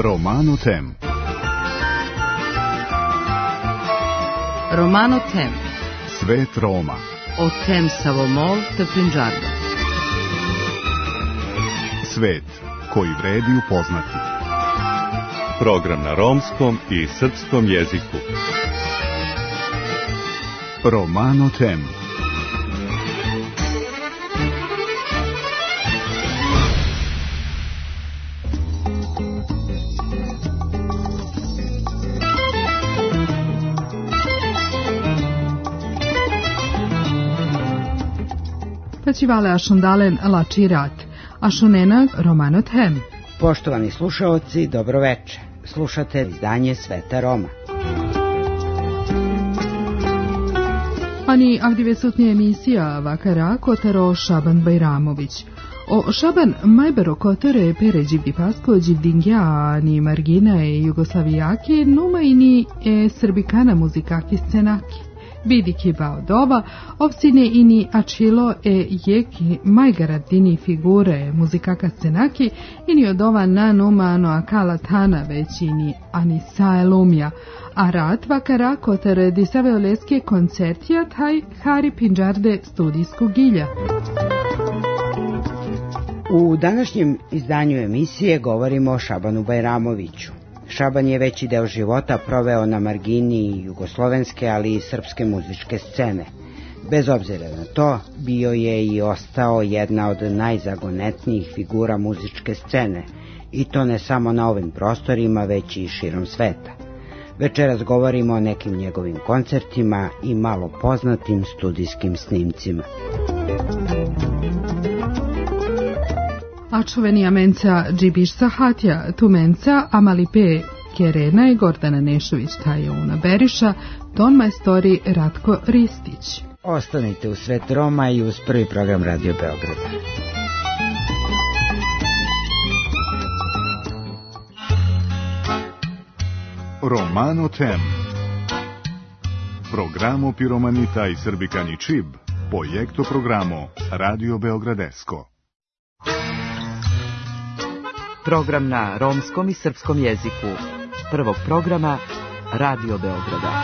Romano Tem. Romano Tem. Svet Roma. O tem Savomol te Punjaba. Svet koji vredi upoznati. Program na romskom i srpskom jeziku. Romano Tem. Festival Ašundalen Lačirat, Ašunena Romano Tem. Poštovani slušaoci, dobroveče. Slušate izdanje Sveta Roma. Ani avdivesutnje emisija Vakara Kotaro Šaban Bajramović. O Šaban Majbero Kotare Peređivdi Pasko Đivdingja ani Margina i Jugoslavijaki numajni srbikana muzikaki scenaki. Vidiki Baodova, ovsine ini Achilo jeki majgaradini figure muzikaka scenaki ini odova na numano akala tana većini Anisa Elumja, a rad Vakara Kotere disave oleske koncertija taj Hari Pinđarde studijskog gilja. U današnjem izdanju emisije govorimo o Šabanu Bajramoviću. Šaban je veći deo života proveo na margini jugoslovenske, ali i srpske muzičke scene. Bez obzira na to, bio je i ostao jedna od najzagonetnijih figura muzičke scene, i to ne samo na ovim prostorima, već i širom sveta. Večeras govorimo o nekim njegovim koncertima i malo poznatim studijskim snimcima. Ačuvenija menca Džibiš Sahatja, tu menca Amalipe Kerena i Gordana Nešović Tajuna Beriša, ton majstori Ratko Ristić. Ostanite u Svet Roma i uz prvi program Radio Beograda. Romano Tem. Programo piromanita i srbikani čib, projekto programo Radio Beogradesko. Program na romskom i srpskom jeziku. Prvog programa Radio Beograda.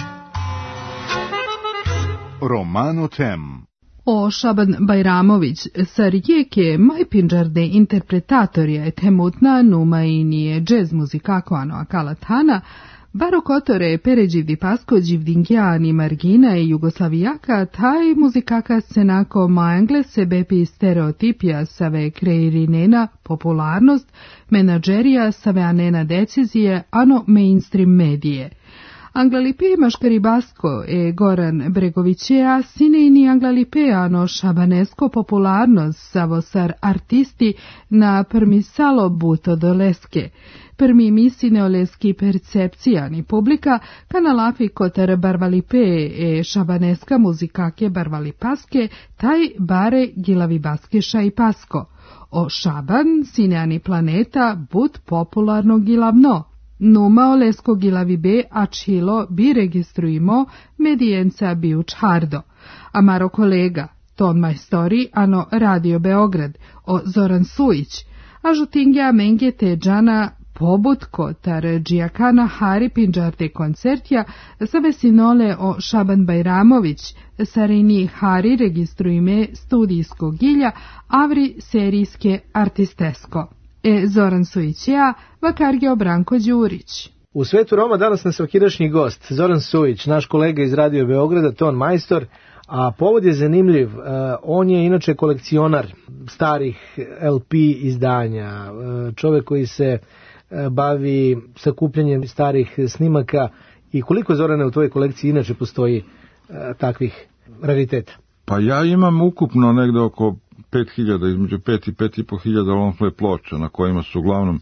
Romano Tem. O Šaban Bajramović, sar jeke majpinđarde interpretatorija je temutna numa i nije džez muzikako ano akala tana, baro kotore peređivdi pasko đivdingjani Margina i Jugoslavijaka, taj muzikaka scenako mangle se bepi stereotipija save kreirinena popularnost, menadžerija save anena decizije, ano mainstream medije. Anglalipe Maškaribasko Goran Bregovićeja sinejni Anglalipe ano šabanesko popularnost savosar artisti na permisalo buto doleske. Prmi misine oleski percepcijani publika kanalafi kotar barvalipe šabaneska muzikake barvalipaske taj bare gilavibaske i pasko. O Šaban sineani planeta but popularno gilavno. Numa olesko gilavibe Achilo bi registruimo medijenca bi učhardo. Amaro kolega, ton majstori ano Radio Beograd, o Zoran Sujić, a žutingja menge teđana pobut kotar džijakana Hari Pinđarde koncertja save sinole o Šaban Bajramović, sarini Hari registruime studijskog gilja, avri serijske artistesko. Zoran Sujićija, Vakargeo Branko Đurić. U Svetu Roma danas nas svakidašnji gost, Zoran Sujić, naš kolega iz Radio Beograda, ton majstor, a povod je zanimljiv. On je inače kolekcionar starih LP izdanja, čovjek koji se bavi sakupljanjem starih snimaka. I koliko, Zorane, u tvojoj kolekciji inače postoji takvih rariteta? Pa ja imam ukupno negde oko 5.000, između 5 i 5.500 long play ploča, na kojima su uglavnom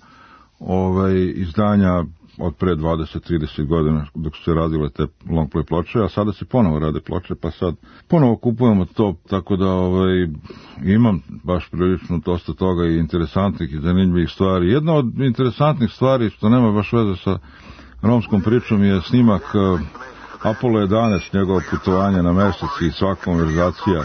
izdanja od pre 20-30 godina dok su se radile te long play ploče, a sada se ponovo rade ploče, pa sad ponovo kupujemo to, tako da imam baš prilično dosta toga i interesantnih i zanimljivih stvari. Jedna od interesantnih stvari, što nema baš veze sa romskom pričom, je snimak Apollo 11, njegovo putovanje na mesec i sva konverzacija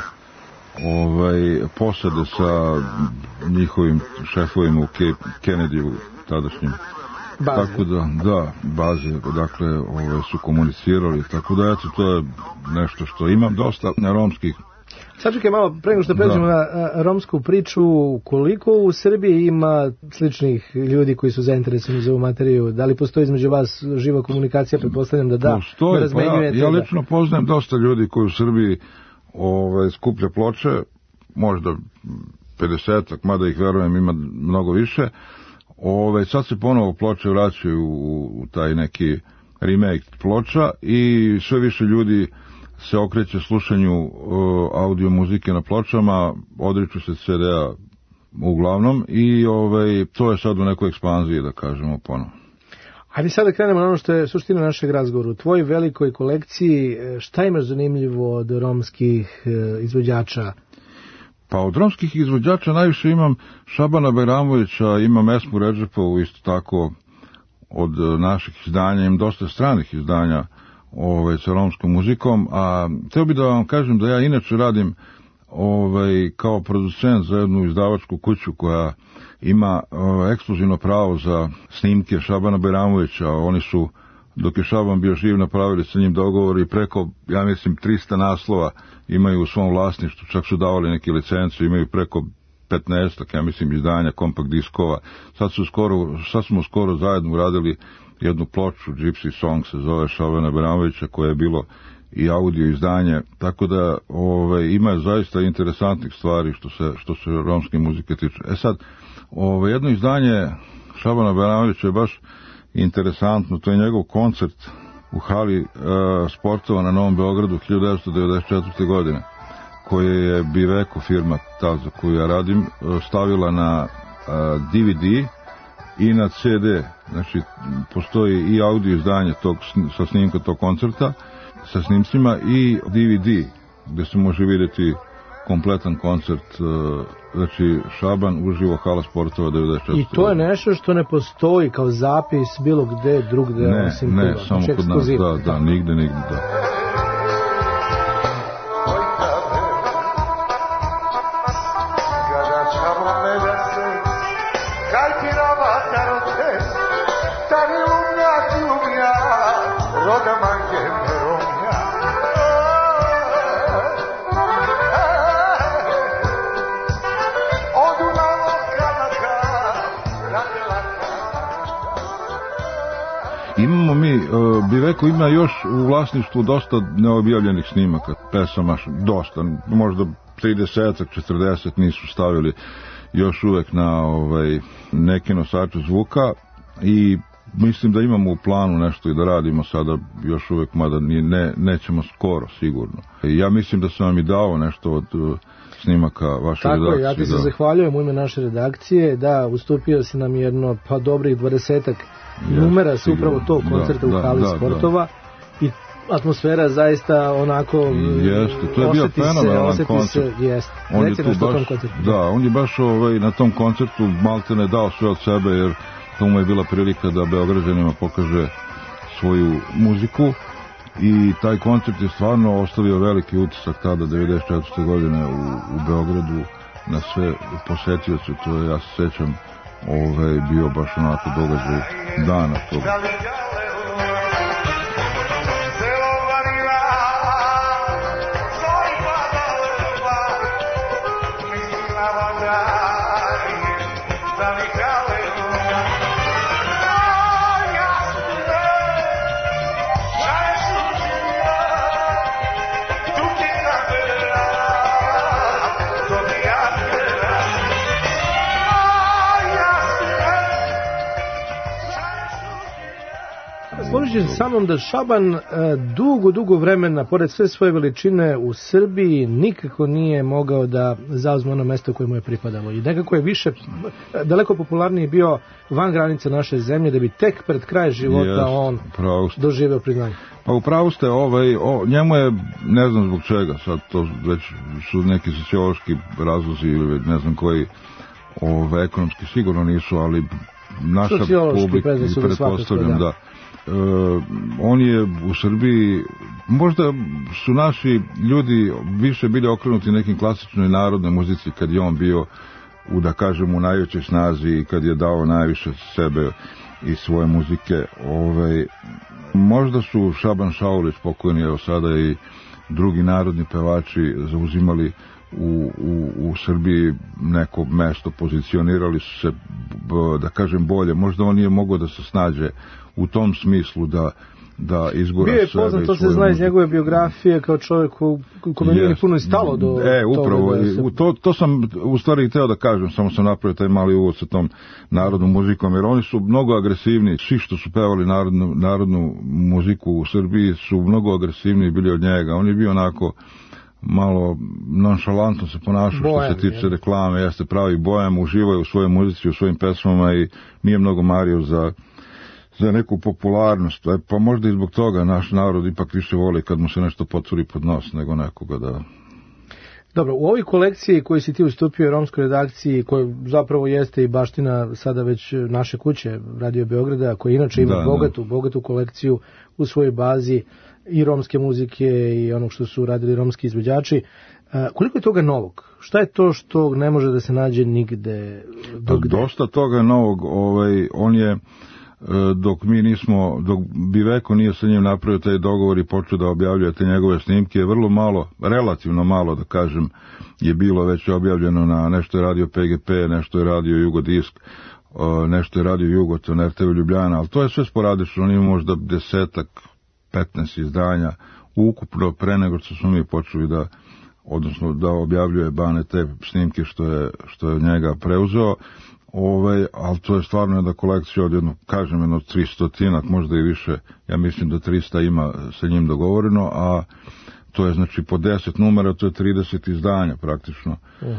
posade sa njihovim šefovima u Kennedy-u tadašnjem baze. Tako da, baze, dakle, su komunicirali, tako da, eto, to je nešto što imam dosta romskih. Sad čekaj malo, pre nego što pređemo na romsku priču, koliko u Srbiji ima sličnih ljudi koji su zainteresovani za ovu materiju? Da li postoji između vas živa komunikacija? Pretpostavljam da. Postoji, pa ja lično poznajem dosta ljudi koji u Srbiji skuplja ploče, možda 50-ak, mada ih verujem ima mnogo više. Sad se ponovo ploče vraćaju u taj neki remake ploča i sve više ljudi se okreće slušanju audio muzike na pločama, odriču se CD-a uglavnom i to je sad u nekoj ekspanziji, da kažemo, ponovo. Ajde sad da krenemo na ono što je suština našeg razgovora. U tvojoj velikoj kolekciji šta imaš zanimljivo od romskih izvođača? Pa od romskih izvođača najviše imam Šabana Bajramovića, imam Esmu Redžepovu, isto tako od naših izdanja, imam dosta stranih izdanja sa romskom muzikom, a htio bih da vam kažem da ja inače radim kao producent za jednu izdavačku kuću koja ima ekskluzivno pravo za snimke Šabana Bajramovića. Oni su, dok je Šaban bio živ, napravili sa njim dogovor i preko, ja mislim, 300 naslova imaju u svom vlasništvu, čak su davali neke licence, imaju preko 15, ja mislim, izdanja, kompakt diskova. Sad smo skoro zajedno uradili jednu ploču, Gypsy Song se zove, Šabana Bajramovića, koje je bilo i audio izdanje, tako da ima zaista interesantnih stvari što se romske muzike tiče. Sad, jedno izdanje Šabana Bajramovića je baš interesantno, to je njegov koncert u hali sportova na Novom Beogradu 1994. godine, koje je Biveko firma, ta za koju ja radim, stavila na DVD i na CD. Znači, postoji i audio izdanje sa snimka tog koncerta, sa snimcima, i DVD, gde se može vidjeti kompletan koncert, znači Šaban uživo hala sportova 94. I to je nešto što ne postoji kao zapis bilo gde drugde? Ne, samo kod nas, da, nigde, da. Imamo mi, Biveko ima još u vlasništvu dosta neobjavljenih snimaka, pesama, dosta, možda 30-40 nisu stavili još uvek na neke nosače zvuka i mislim da imamo u planu nešto i da radimo sada još uvek, mada nećemo skoro sigurno. Ja mislim da sam vam i dao nešto od snimaka vaše redakcije. Tako, ja ti se zahvaljujem u ime naše redakcije, da, ustupio si nam jedno dobrih 20 numera su upravo tog koncerta u hali sportova i atmosfera zaista onako to je bio fenomenalan koncert. On je baš na tom koncertu maltene dao sve od sebe, jer to mu je bila prilika da Beograđanima pokaže svoju muziku i taj koncert je stvarno ostavio veliki utisak tada 1994. godine u Beogradu na sve posetioce. To je, ja se sećam, bio baš onako događaj dana toga. Složit sa mnom da Šaban dugo vremena, pored sve svoje veličine u Srbiji, nikako nije mogao da zauzme ono mesto koje mu je pripadalo. I nekako je više, daleko popularniji bio van granica naše zemlje, da bi tek pred kraj života on doživeo priznanje. Pa upravo ste, njemu je, ne znam zbog čega, sad to već su neki sociološki razlozi ili ne znam koji, ekonomski sigurno nisu, ali naša publika, pretpostavljam da. On je u Srbiji, možda su naši ljudi više bili okrenuti nekim klasičnoj narodnoj muzici kad je on bio u, da kažem, u najvećoj snazi i kad je dao najviše sebe i svoje muzike. Možda su Šaban Šaulić, pokojni, evo sada i drugi narodni pevači zauzimali u Srbiji neko mesto, pozicionirali su se, da kažem, bolje. Možda on nije mogao da se snađe u tom smislu da izgura sebe. Bio je poznat, to se zna iz njegove biografije, kao čovjek kome nije puno i stalo do upravo, toga. To sam u stvari hteo da kažem, samo sam napravio taj mali uvod sa tom narodnom muzikom, jer oni su mnogo agresivni, svi što su pevali narodnu muziku u Srbiji su mnogo agresivniji bili od njega. On je bio onako malo nonšalantno se ponašao što se tiče reklame, jeste pravi bojem, uživaju u svojoj muzici, u svojim pesmama i nije mnogo mario za neku popularnost, pa možda i zbog toga naš narod ipak više voli kad mu se nešto potvori pod nos nego nekoga da... Dobro, u ovoj kolekciji koju si ti ustupio romskoj redakciji, koja zapravo jeste i baština sada već naše kuće Radio Beograda, koja inače ima bogatu kolekciju u svojoj bazi i romske muzike i onog što su radili romski izvođači. Koliko je toga novog? Šta je to što ne može da se nađe nigde? Dosta toga je novog. On je, dok Biveko nije sa njim napravio taj dogovor i počeo da objavljuje te njegove snimke, je vrlo malo, relativno malo da kažem, je bilo već objavljeno na nešto je radio PGP, nešto je radio Jugodisk, nešto je radio Jugoton, RTV Ljubljana, ali to je sve sporadično, on ima možda 10-15 izdanja ukupno pre nego što smo mi počeli da objavljuje Bane te snimke što je njega preuzeo. Ali to je stvarno jedna kolekcija od jedno 300, možda i više, ja mislim da 300 ima sa njim dogovoreno, a to je znači po 10 numera, to je 30 izdanja praktično.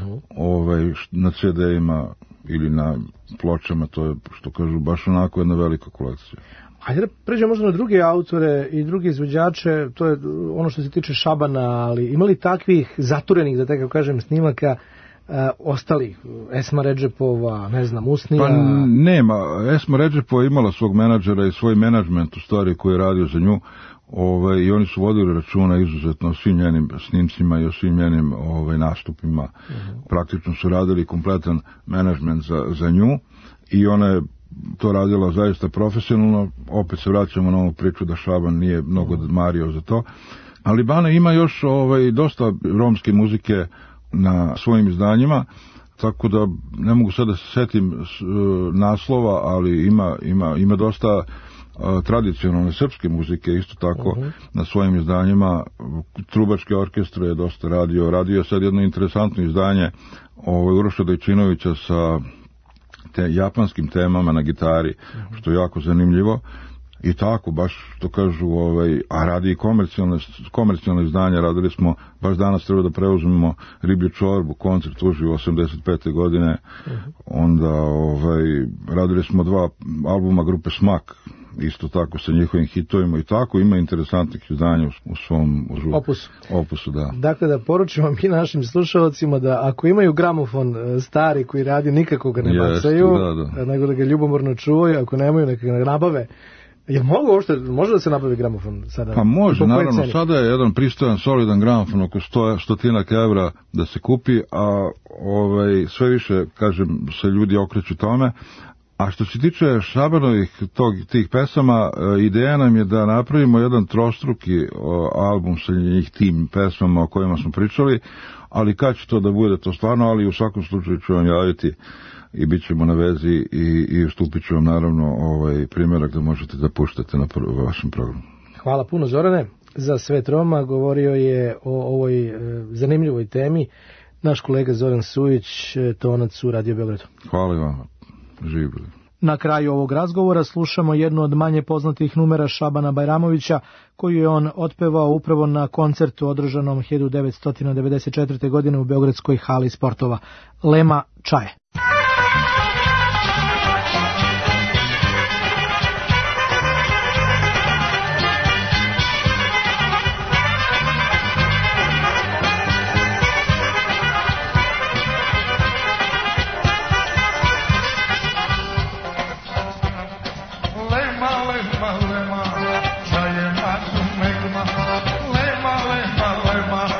Na CD-ima ili na pločama, to je, što kažu, baš onako jedna velika kolekcija. Ajde da pređemo možda na druge autore i druge izvođače, to je ono što se tiče Šabana, ali ima li takvih zaturenih, da tako kažem, snimaka ostalih, Esma Redžepova, ne znam, Usnija? Pa nema, Esma Redžepova imala svog menadžera i svoj menadžment u stvari koji je radio za nju, i oni su vodili računa izuzetno o svim njenim snimcima i o svim njenim nastupima. Praktično su radili kompletan menadžment za nju i ona je to radila zaista profesionalno. Opet se vraćamo na ovu priču da Šaban nije mnogo mario za to, ali Bana ima još dosta romske muzike na svojim izdanjima, tako da ne mogu sad da se setim naslova, ali ima dosta tradicionalne srpske muzike isto tako na svojim izdanjima. Trubačke orkestre je dosta radio je sad jedno interesantno izdanje Uroša Dojčinovića sa japanskim temama na gitari, što je jako zanimljivo. I tako, baš što kažu, a radi i komercijalne izdanja. Radili smo, baš danas treba da preuzmemo Riblju čorbu, koncert uživo 85. godine. Onda radili smo 2 albuma grupe Smak, isto tako sa njihovim hitovima i tako. Ima interesantnih izdanja u svom opusu, da. Dakle, da poručimo mi našim slušalcima da ako imaju gramofon stari koji radi, nikako ga ne bacaju, nego da ga ljubomorno čuvaju. Ako nemaju, neka ga nabave. Može da se nabavi gramofon sada? Pa može, naravno, sada je jedan pristojan, solidan gramofon, oko 100 evra da se kupi, a sve više, kažem, se ljudi okreću tome. A što se tiče Šabanovih tih pesama, ideja nam je da napravimo jedan trostruki album sa njih tim pesmama o kojima smo pričali, ali kad će to da bude, to stvarno, ali u svakom slučaju ću vam javiti i bit ćemo na vezi i ustupit ću vam naravno primjerak da možete da puštate na vašem programu. Hvala puno, Zorane. Za Svet Roma govorio je o ovoj zanimljivoj temi naš kolega Zoran Sujić, tonac u Radio Beogradu. Hvala i vama. Živjeli. Na kraju ovog razgovora slušamo jednu od manje poznatih numera Šabana Bajramovića, koju je on otpevao upravo na koncertu održanom 1994. godine u Beogradskoj hali sportova. Lema Čaje.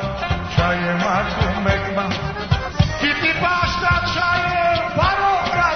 Ti ti bašta čaje, paro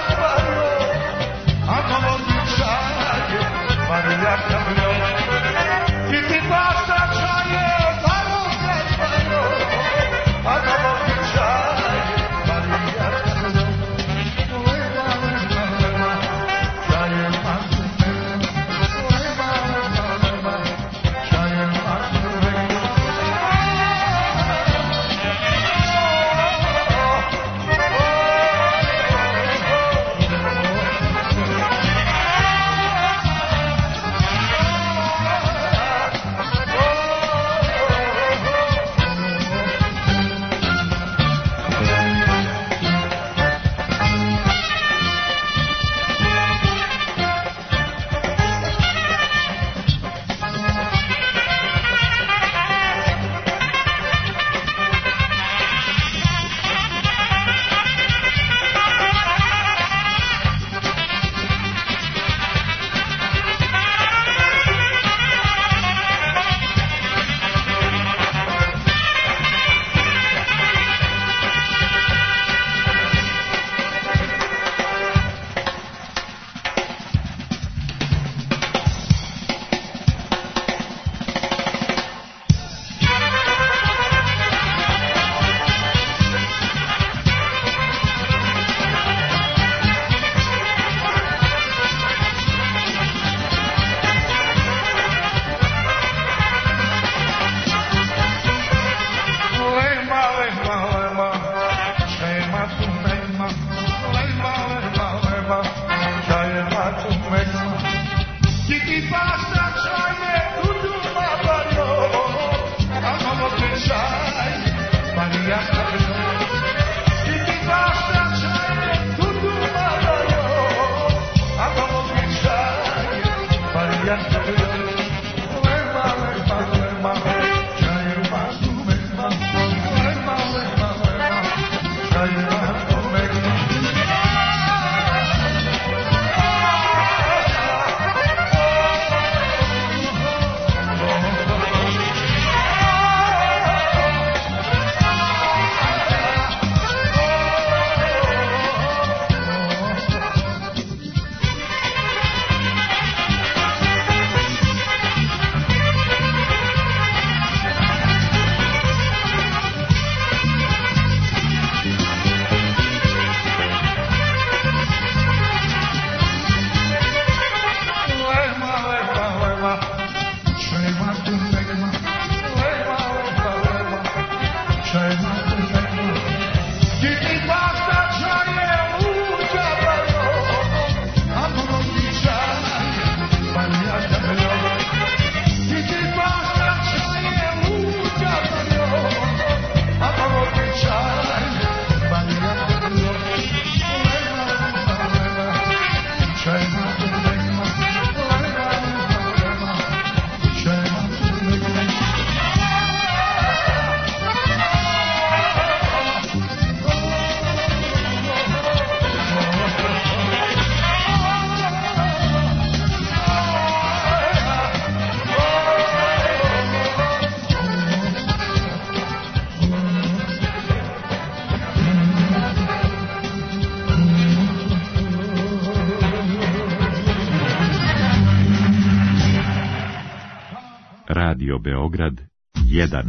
Radio Beograd 1.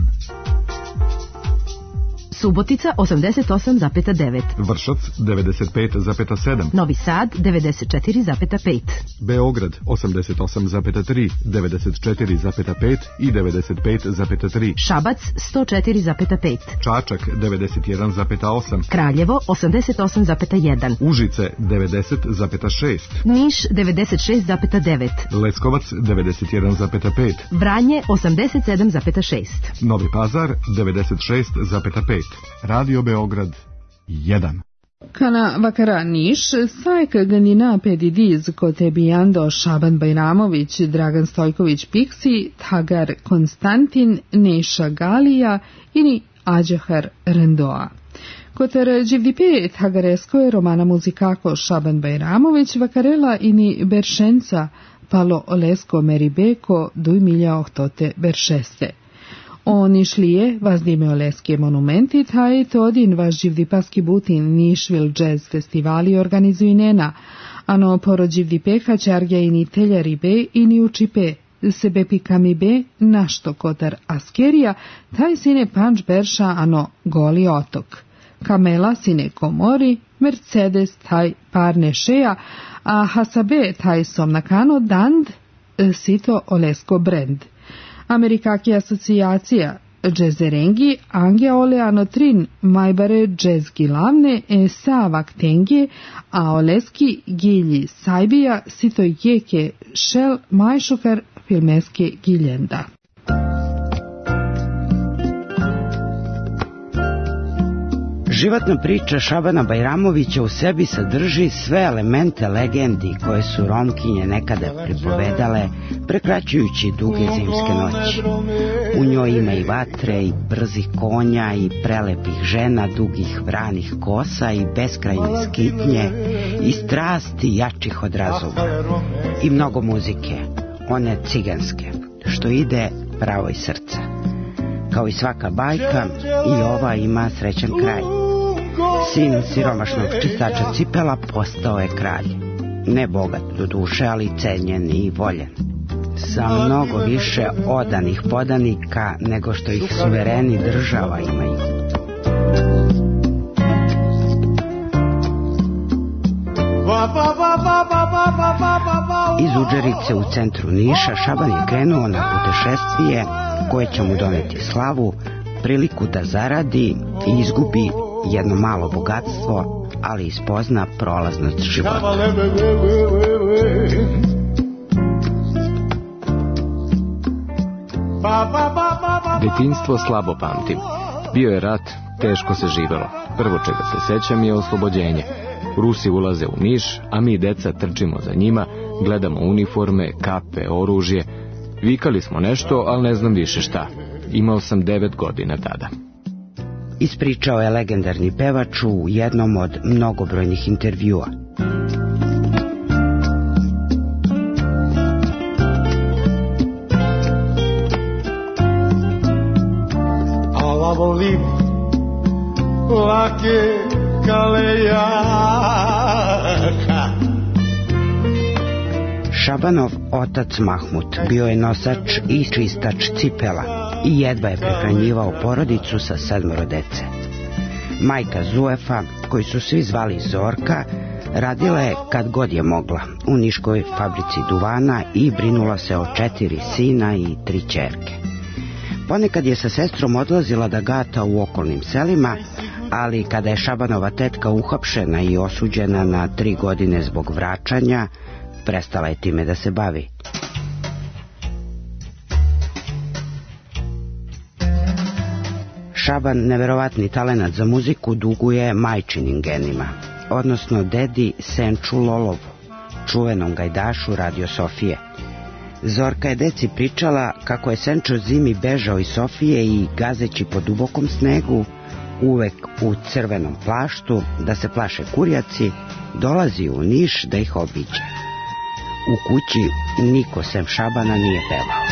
Subotica 88,9. Vršac 95,7. Novi Sad 94,5. Beograd 88,3, 94,5 i 95,3. Šabac 104,5. Čačak 91,8. Kraljevo 88,1. Užice 90,6. Niš 96,9. Leskovac 91,5. Vranje 87,6. Novi Pazar 96,5. Radio Beograd 1. Kana vakara Niš, sajk ganina pedidiz kotebijando Šaban Bajramović, Dragan Stojković Piksi, Tagar Konstantin, Neša Galija ini Ađahar Rendoa. Kotar GVDP Tagareskoje romana muzikako Šaban Bajramović vakarela ini Beršenca Palo Olesko Meribeko 2008 Beršeste. Nišlije vazdime oleske monumenti, taj todin vaš živdipaski butin Nišvil Jazz Festivali organizujnena, ano porođivdipeha čargja ini teljaribe ini učipe, sebe pikamibe našto kotar askerija, taj sine panč berša ano goli otok. Kamela sine komori, Mercedes taj parne šeja, a hasabe taj somnakano dand sito olesko brand. Amerikaki asocijacija džezerengi angja ole anotrin majbare džezgi lavne savak tengi a oleski gilji sajbija sito jeke šel majšukar filmeske giljenda. Životna priča Šabana Bajramovića u sebi sadrži sve elemente legendi koje su Romkinje nekada pripovedale, prekraćujući duge zimske noći. U njoj ima i vatre, i brzih konja, i prelepih žena, dugih vranih kosa, i beskrajne skitnje, i strasti jačih od razuma. I mnogo muzike, one ciganske, što ide pravo iz srca. Kao i svaka bajka, i ova ima srećan kraj. Sin siromašnog čistača cipela postao je kralj. Ne bogat do duše, ali cenjen i voljen. Sa mnogo više odanih podanika nego što ih suvereni država imaju. Iz Udžerice u centru Niša Šaban je krenuo na putešestvije koje će mu doneti slavu, priliku da zaradi i izgubi jedno malo bogatstvo, ali ispozna prolaznost života. Detinjstvo slabo pamtim. Bio je rat, teško se živelo. Prvo čega se sećam je oslobođenje. Rusi ulaze u Niš, a mi deca trčimo za njima, gledamo uniforme, kape, oružje. Vikali smo nešto, ali ne znam više šta. Imao sam 9 godina tada. Ispričao je legendarni pevač u jednom od mnogobrojnih intervjua. Ala volim lake kalejaka. Šabanov otac Mahmut bio je nosač i čistač cipela i jedva je prehranjivao porodicu sa 7 dece. Majka Zuefa, koju su svi zvali Zorka, radila je kad god je mogla u niškoj fabrici duvana i brinula se o 4 sina i 3 ćerke. Ponekad je sa sestrom odlazila da gata u okolnim selima, ali kada je Šabanova tetka uhapšena i osuđena na 3 godine zbog vraćanja, prestala je time da se bavi. Šaban neverovatni talenat za muziku duguje majčinim genima, odnosno dedi Senču Lolovu, čuvenom gajdašu Radio Sofije. Zorka je deci pričala kako je Senčo zimi bežao iz Sofije i gazeći po dubokom snegu, uvek u crvenom plaštu, da se plaše kurjaci, dolazi u Niš da ih obiđe. U kući niko sem Šabana nije pevao.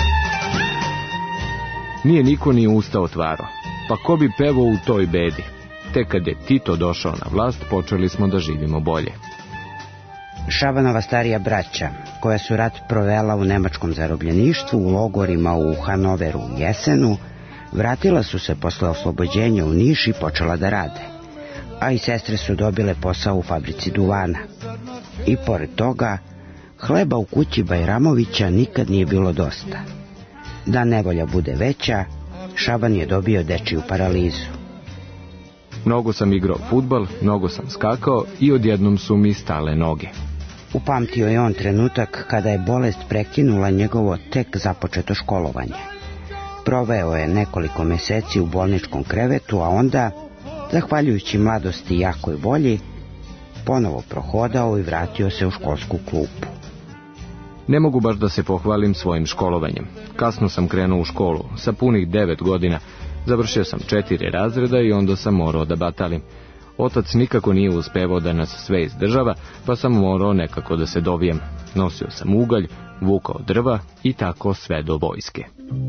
Nije niko ni usta otvarao. Pa ko bi pevao u toj bedi? Tek kad je Tito došao na vlast, počeli smo da živimo bolje. Šabanova starija braća, koja su rat provela u nemačkom zarobljeništvu, u logorima u Hanoveru i Jesenu, vratila su se posle oslobođenja u Niš i počela da rade. A i sestre su dobile posao u fabrici duvana. I pored toga, hleba u kući Bajramovića nikad nije bilo dosta. Da nevolja bude veća, Šaban je dobio dečiju paralizu. Mnogo sam igrao fudbal, mnogo sam skakao i odjednom su mi stale noge. Upamtio je on trenutak kada je bolest prekinula njegovo tek započeto školovanje. Proveo je nekoliko meseci u bolničkom krevetu, a onda, zahvaljujući mladosti i jakoj volji, ponovo prohodao i vratio se u školsku klupu. Ne mogu baš da se pohvalim svojim školovanjem. Kasno sam krenuo u školu, sa punih 9 godina. Završio sam 4 razreda i onda sam morao da batalim. Otac nikako nije uspevao da nas sve izdržava, pa sam morao nekako da se dovijem. Nosio sam ugalj, vukao drva i tako sve do vojske.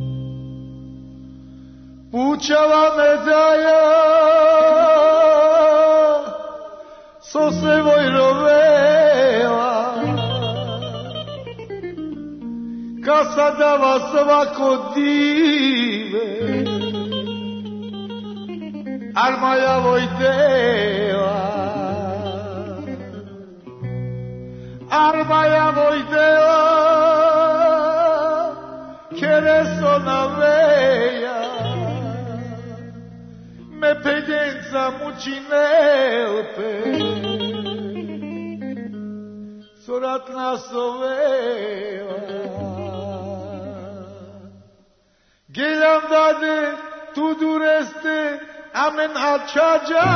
Pučava medalja, so se vojrovela, kad sada vas svako dive, armaja vojdela, armaja vojdela, kereso na veja, me penjenca muči nelpe, sorat nasovela. Gelam dade tu dureste, amen alčađa.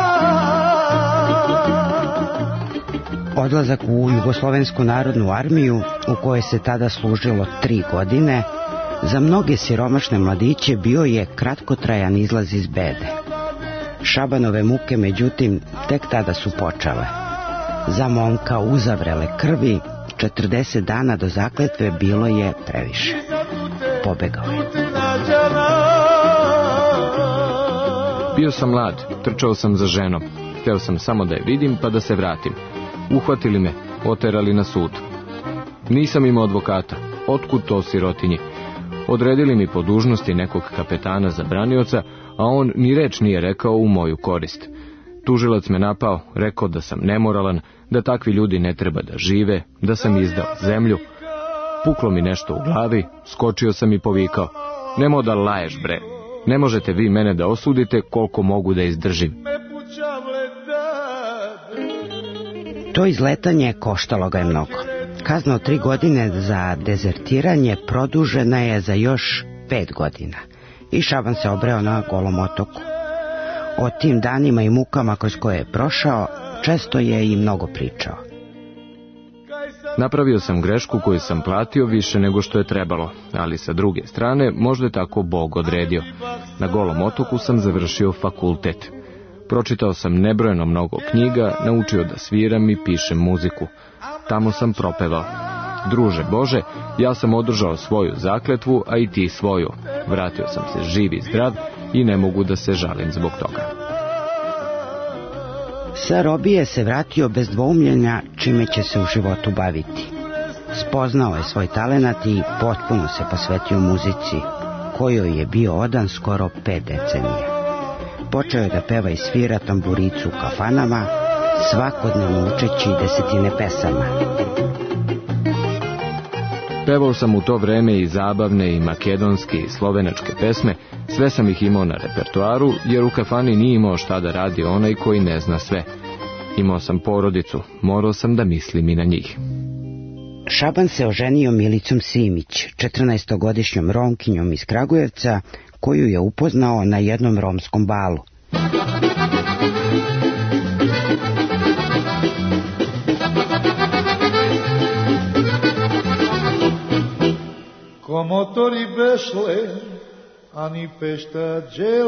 Odlazak u Jugoslovensku narodnu armiju, u kojoj se tada služilo 3 godine, za mnoge siromašne mladiće bio je kratkotrajan izlaz iz bede. Šabanove muke, međutim, tek tada su počele. Za momka uzavrele krvi, 40 dana do zakletve bilo je previše. Pobegao je. Bio sam mlad, trčao sam za ženom. Hteo sam samo da je vidim pa da se vratim. Uhvatili me, oterali na sud. Nisam imao advokata, otkud to sirotinji? Odredili mi po dužnosti nekog kapetana za branioca, a on ni reč nije rekao u moju korist. Tužilac me napao, rekao da sam nemoralan, da takvi ljudi ne treba da žive, da sam izdao zemlju. Puklo mi nešto u glavi, skočio sam i povikao: "Nemo da laješ, bre, ne možete vi mene da osudite koliko mogu da izdržim." To izletanje koštalo ga je mnogo. Kazna od 3 godine za dezertiranje produžena je za još 5 godina. i Šaban se obreo na Golom otoku. O tim danima i mukama kroz koje je prošao, često je i mnogo pričao. Napravio sam grešku koju sam platio više nego što je trebalo, ali sa druge strane možda je tako Bog odredio. Na Golom otoku sam završio fakultet. Pročitao sam nebrojeno mnogo knjiga, naučio da sviram i pišem muziku. Tamo sam propevao. Druže Bože, ja sam održao svoju zakletvu, a i ti svoju. Vratio sam se živ i zdrav i ne mogu da se žalim zbog toga. Sa robije se vratio bez dvoumljenja čime će se u životu baviti. Spoznao je svoj talenat i potpuno se posvetio muzici, kojoj je bio odan skoro 5 decenija. Počeo je da peva i svira tamburicu u kafanama, svakodnevno učeći desetine pesama. Pevao sam u to vreme i zabavne i makedonske i slovenačke pesme, sve sam ih imao na repertoaru, jer u kafani nije imao šta da radi onaj koji ne zna sve. Imao sam porodicu, morao sam da mislim i na njih. Šaban se oženio Milicom Simić, 14-godišnjom Romkinjom iz Kragujevca, koju je upoznao na jednom romskom balu. Ko motori bešle, ani pešta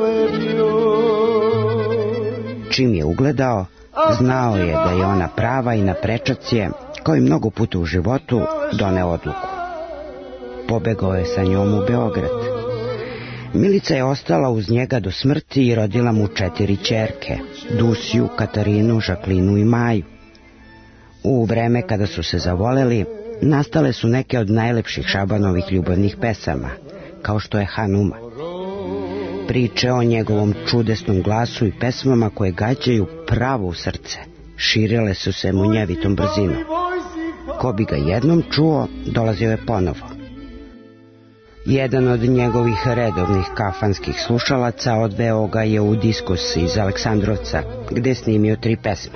dželebjoj. Čim je ugledao, znao je da je ona prava i na prečac je, kao i mnogo puta u životu, doneo odluku. Pobegao je sa njom u Beograd. Milica je ostala uz njega do smrti i rodila mu 4 ćerke, Dusiju, Katarinu, Žaklinu i Maju. U vreme kada su se zavoleli, nastale su neke od najlepših Šabanovih ljubavnih pesama, kao što je Hanuma. Priče o njegovom čudesnom glasu i pesmama koje gađaju pravo u srce, širile su se munjevitom brzinom. Ko bi ga jednom čuo, dolazio je ponovo. Jedan od njegovih redovnih kafanskih slušalaca odveo ga je u diskus iz Aleksandrovca, gde je snimio 3 pesme.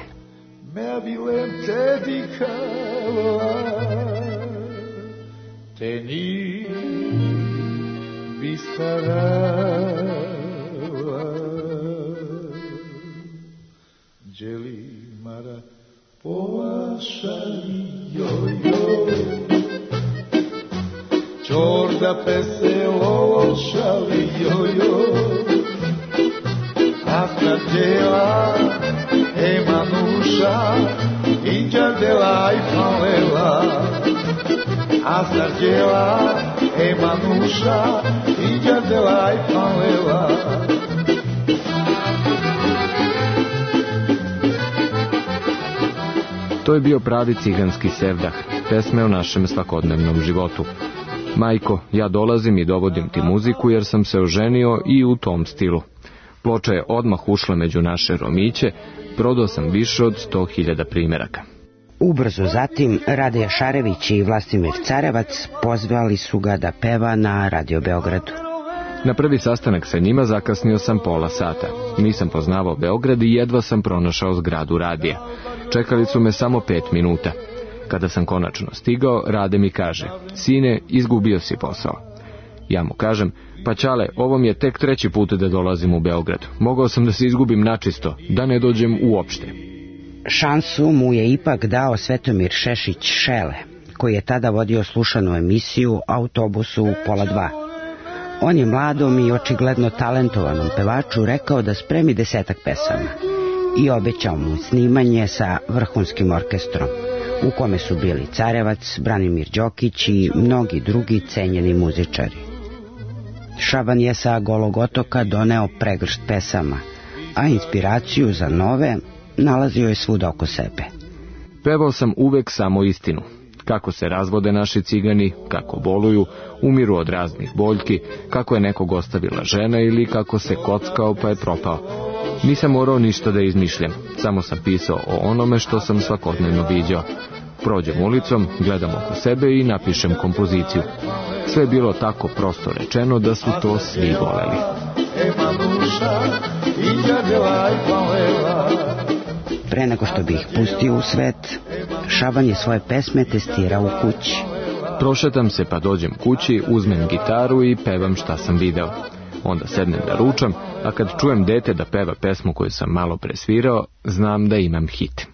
Teni bistarala Đeli mara povašali jojo Čorda pese lošali jojo Asta djela emanuša Inđar dela i palela Asta djela emanuša Inđar dela i palela To je bio pravi ciganski sevdah, pesme o našem svakodnevnom životu. Majko, ja dolazim i dovodim ti muziku jer sam se oženio i u tom stilu. Ploča je odmah ušla među naše romiće, prodao sam više od 100.000 primjeraka. Ubrzo zatim Radeja Šarević i Vlastimir Carevac pozvali su ga da peva na Radio Beogradu. Na prvi sastanak sa njima zakasnio sam pola sata. Nisam poznavao Beograd i jedva sam pronašao zgradu radija. Čekali su me samo 5 minuta. Kada sam konačno stigao, Rade mi kaže: sine, izgubio si posao. Ja mu kažem: pa čale, ovo mi je tek 3. put da dolazim u Beograd. Mogao sam da se izgubim načisto, da ne dođem uopšte. Šansu mu je ipak dao Svetomir Šešić Šele, koji je tada vodio slušanu emisiju Autobusu u 1:30. On je mladom i očigledno talentovanom pevaču rekao da spremi 10 pesama i obećao mu snimanje sa vrhunskim orkestrom, u kome su bili Carevac, Branimir Đokić i mnogi drugi cenjeni muzičari. Šaban je sa Golog otoka doneo pregršt pesama, a inspiraciju za nove nalazio je svuda oko sebe. Pevao sam uvek samo istinu. Kako se razvode naši cigani, kako boluju, umiru od raznih boljki, kako je nekog ostavila žena ili kako se kockao pa je propao. Nisam morao ništa da izmišljam, samo sam pisao o onome što sam svakodnevno viđao. Prođem ulicom, gledam oko sebe i napišem kompoziciju. Sve je bilo tako prosto rečeno da su to svi voleli. Pre nego što bi ih pustio u svet, Šaban je svoje pesme testirao u kući. Prošetam se pa dođem kući, uzmem gitaru i pevam šta sam video. Onda sednem da ručam, a kad čujem dete da peva pesmu koju sam malo presvirao, znam da imam hit.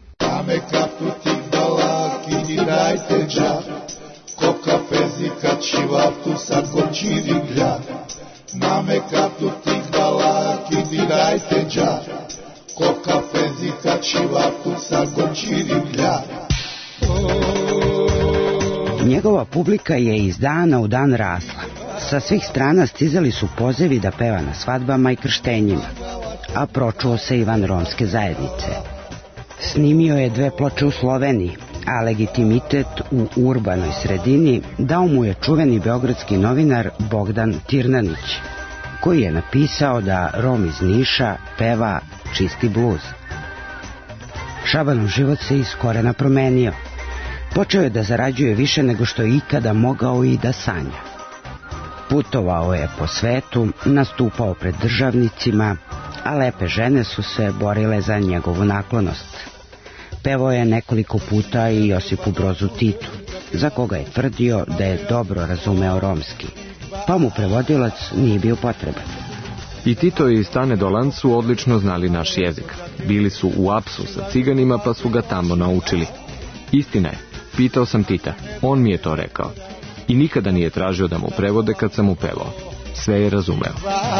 Njegova publika je iz dana u dan rasla. Sa svih strana stizali su pozivi da peva na svadbama i krštenjima, a pročuo se i van romske zajednice. Snimio je 2 ploče u Sloveniji, a legitimitet u urbanoj sredini dao mu je čuveni beogradski novinar Bogdan Tirnanić, koji je napisao da Rom iz Niša peva čisti bluz. Šabanov život se iz korena promenio. Počeo je da zarađuje više nego što je ikada mogao i da sanja. Putovao je po svetu, nastupao pred državnicima, a lepe žene su se borile za njegovu naklonost. Pevao je nekoliko puta i Josipu Brozu Titu, za koga je tvrdio da je dobro razumeo romski, pa mu prevodilac nije bio potreban. I Tito i Stane Dolanc su odlično znali naš jezik. Bili su u Apsu sa ciganima pa su ga tamo naučili. Istina je, pitao sam Tita, on mi je to rekao. I nikada nije tražio da mu prevode kad sam mu pevao. Sve je razumeo.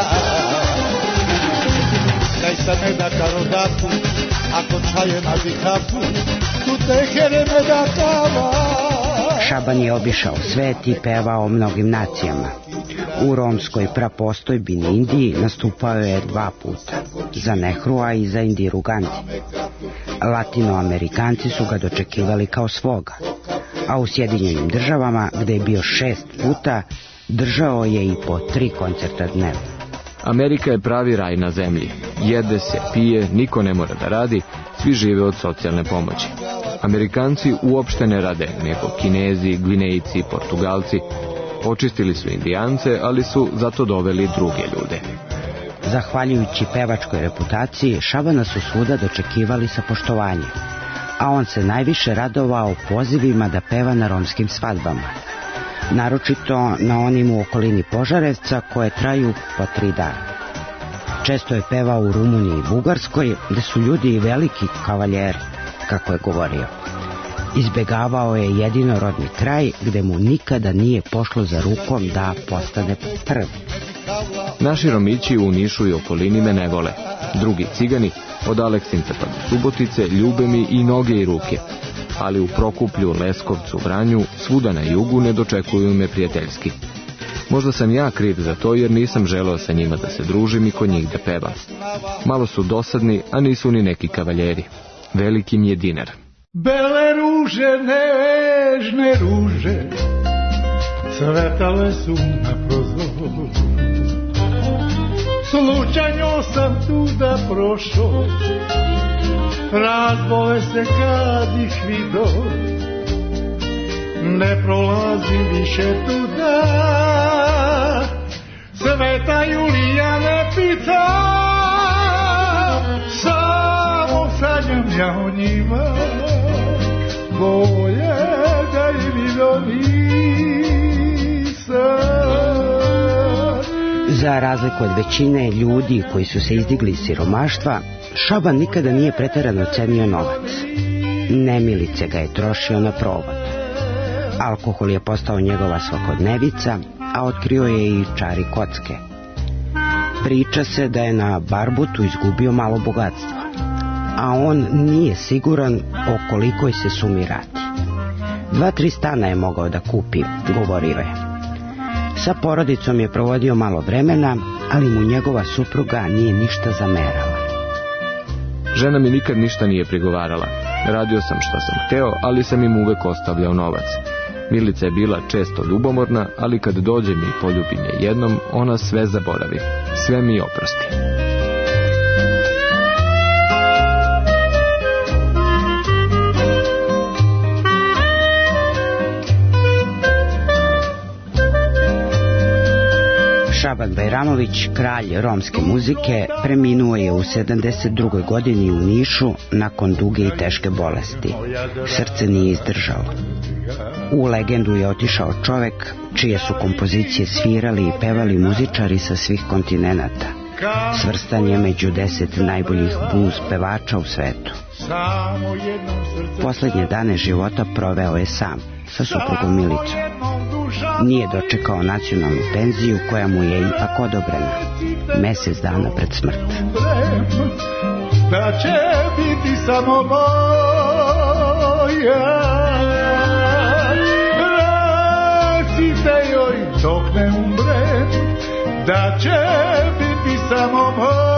Šaban je obišao svet i pevao mnogim nacijama. U romskoj prapostojbini Indiji nastupao je 2 puta, za Nehrua i za Indiru Gandhi. Latinoamerikanci su ga dočekivali kao svoga, a u Sjedinjenim Državama, gde je bio 6 puta, držao je i po 3 koncerta dnevno. Amerika je pravi raj na zemlji. Jede se, pije, niko ne mora da radi, svi žive od socijalne pomoći. Amerikanci uopšte ne rade, nego Kinezi, Gvinejci, Portugalci. Očistili su Indijance, ali su zato doveli druge ljude. Zahvaljujući pevačkoj reputaciji, Šabana su svuda dočekivali sa poštovanjem, a on se najviše radovao pozivima da peva na romskim svadbama, naročito na onim u okolini Požarevca koje traju po 3 dana. Često je pevao u Rumuniji i Bugarskoj, gde su ljudi i veliki kavaljeri, kako je govorio. Izbegavao je jedinorodni kraj gde mu nikada nije pošlo za rukom da postane prvi. Naši Romići u Nišu i okolini me ne vole. Drugi cigani, od Aleksinca pa do Subotice, ljube mi i noge i ruke. Ali u Prokuplju, Leskovcu, Vranju, svuda na jugu ne dočekuju me prijateljski. Možda sam ja kriv za to jer nisam želeo sa njima da se družim i kod njih da pevam. Malo su dosadni, a nisu ni neki kavaljeri. Veliki mi je dinar. Bele ruže, nežne ruže, cvetale su na prozoru. Slučajno sam tuda prošao, razbole se kad ih vido, ne prolazim više tuda. Sveta Julija ne pita, samo sanjam ja o njima, bolje da i vidio nisam. Za razliku od većine ljudi koji su se izdigli iz siromaštva, Šaban nikada nije preterano cenio novac. Nemilice ga je trošio na provod. Alkohol je postao njegova svakodnevica, a otkrio je i čari kocke. Priča se da je na Barbutu izgubio malo bogatstva, a on nije siguran o kolikoj se sumi radi. 2-3 stana je mogao da kupi, govorio je. Sa porodicom je provodio malo vremena, ali mu njegova supruga nije ništa zamerala. Žena mi nikad ništa nije prigovarala. Radio sam što sam hteo, ali sam im uvek ostavljao novac. Milica je bila često ljubomorna, ali kad dođe mi i poljubim je jednom, ona sve zaboravi. Sve mi oprosti. Šaban Bajramović, kralj romske muzike, preminuo je u 72. godini u Nišu nakon duge i teške bolesti. Srce nije izdržalo. U legendu je otišao čovek čije su kompozicije svirali i pevali muzičari sa svih kontinenata. Svrstan je među 10 najboljih blues pevača u svetu. Poslednje dane života proveo je sam sa suprugom Milicom. Nije dočekao nacionalnu penziju koja mu je ipak odobrena mesec dana pred smrt. Da će biti samo moja, recite joj dok ne umrem, da će biti samo moja.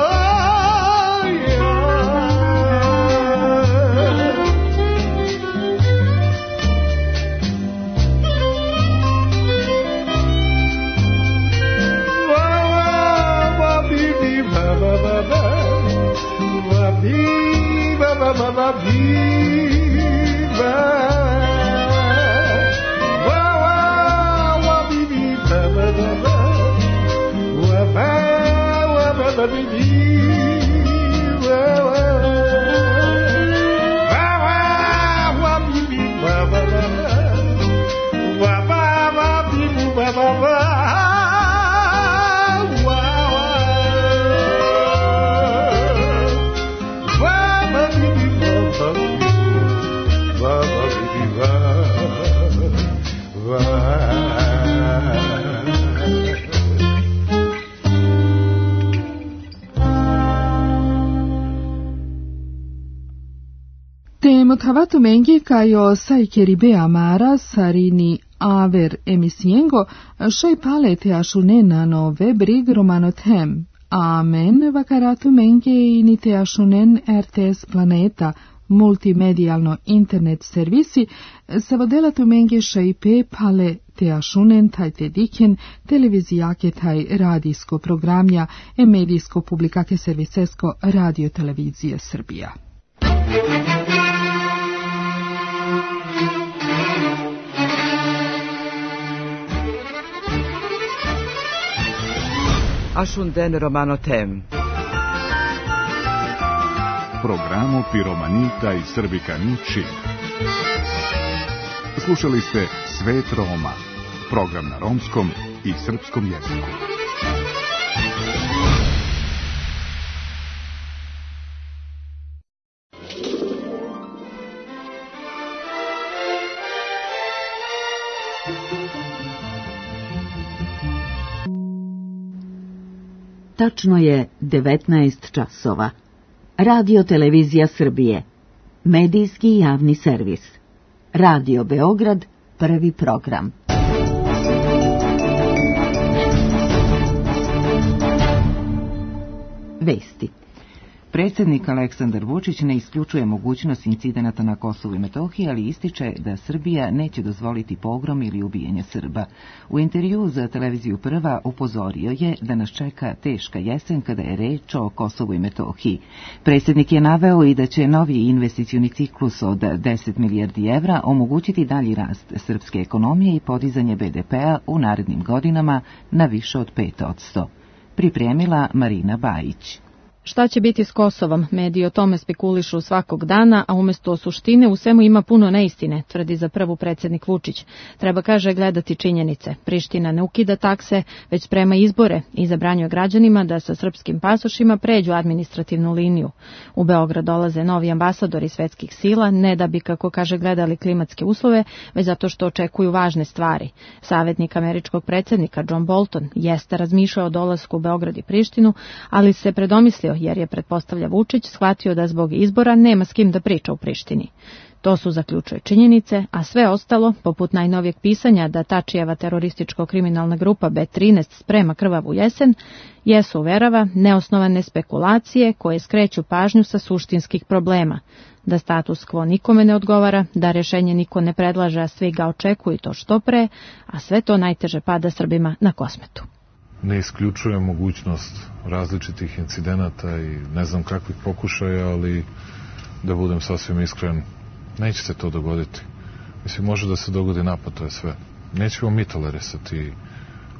Mothavato mengi kajo sai keribe amara sarini aver emisiengo shoi palete ashunena no vebrig romanothem. Amen vakaratu menge inite ashunen RTS Planeta multimedijalno internet servisi savodelatu menge shaipe pale te ashunen taj te diken televizijake taj radijsko programja e medijsko publikake servisesko radio televizije Srbija. Ashunden Romanotem. Programo Piromanita i Srbikani Čib. Slušali ste Svet Roma, program na romskom i srpskom jeziku. Tačno je 19 časova. Radio Televizija Srbije. Medijski javni servis. Radio Beograd, prvi program. Vesti. Predsjednik Aleksandar Vučić ne isključuje mogućnost incidenata na Kosovu i Metohiji, ali ističe da Srbija neće dozvoliti pogrom ili ubijanje Srba. U intervjuu za televiziju Prva upozorio je da nas čeka teška jesen kada je reč o Kosovu i Metohiji. Predsjednik je naveo i da će novi investicioni ciklus od 10 milijardi evra omogućiti dalji rast srpske ekonomije i podizanje BDP-a u narednim godinama na više od 5%. Pripremila Marina Bajić. Šta će biti s Kosovom? Mediji o tome spekulišu svakog dana, a umjesto suštine u svemu ima puno neistine, tvrdi za Prvu predsjednik Vučić. Treba, kaže, gledati činjenice. Priština ne ukida takse, već sprema izbore i zabranjuje građanima da sa srpskim pasošima pređu administrativnu liniju. U Beograd dolaze novi ambasadori svetskih sila, ne da bi, kako kaže, gledali klimatske uslove, već zato što očekuju važne stvari. Savjetnik američkog predsjednika John Bolton jeste razmišljao o dolasku u Beograd i Prištinu, ali se predomislio jer je, pretpostavlja Vučić, shvatio da zbog izbora nema s kim da priča u Prištini. To su, zaključuje, činjenice, a sve ostalo, poput najnovijeg pisanja da Tačijeva terorističko-kriminalna grupa B13 sprema krvavu jesen, jesu, uverava, neosnovane spekulacije koje skreću pažnju sa suštinskih problema. Da status quo nikome ne odgovara, da rješenje niko ne predlaže, a svi ga očekuju to što pre, a sve to najteže pada Srbima na kosmetu. Ne isključuje mogućnost različitih incidenata i ne znam kakvih pokušaja, ali da budem sasvim iskren, neće se to dogoditi. Mislim, može da se dogodi napad, to je sve. Nećemo mi tolerisati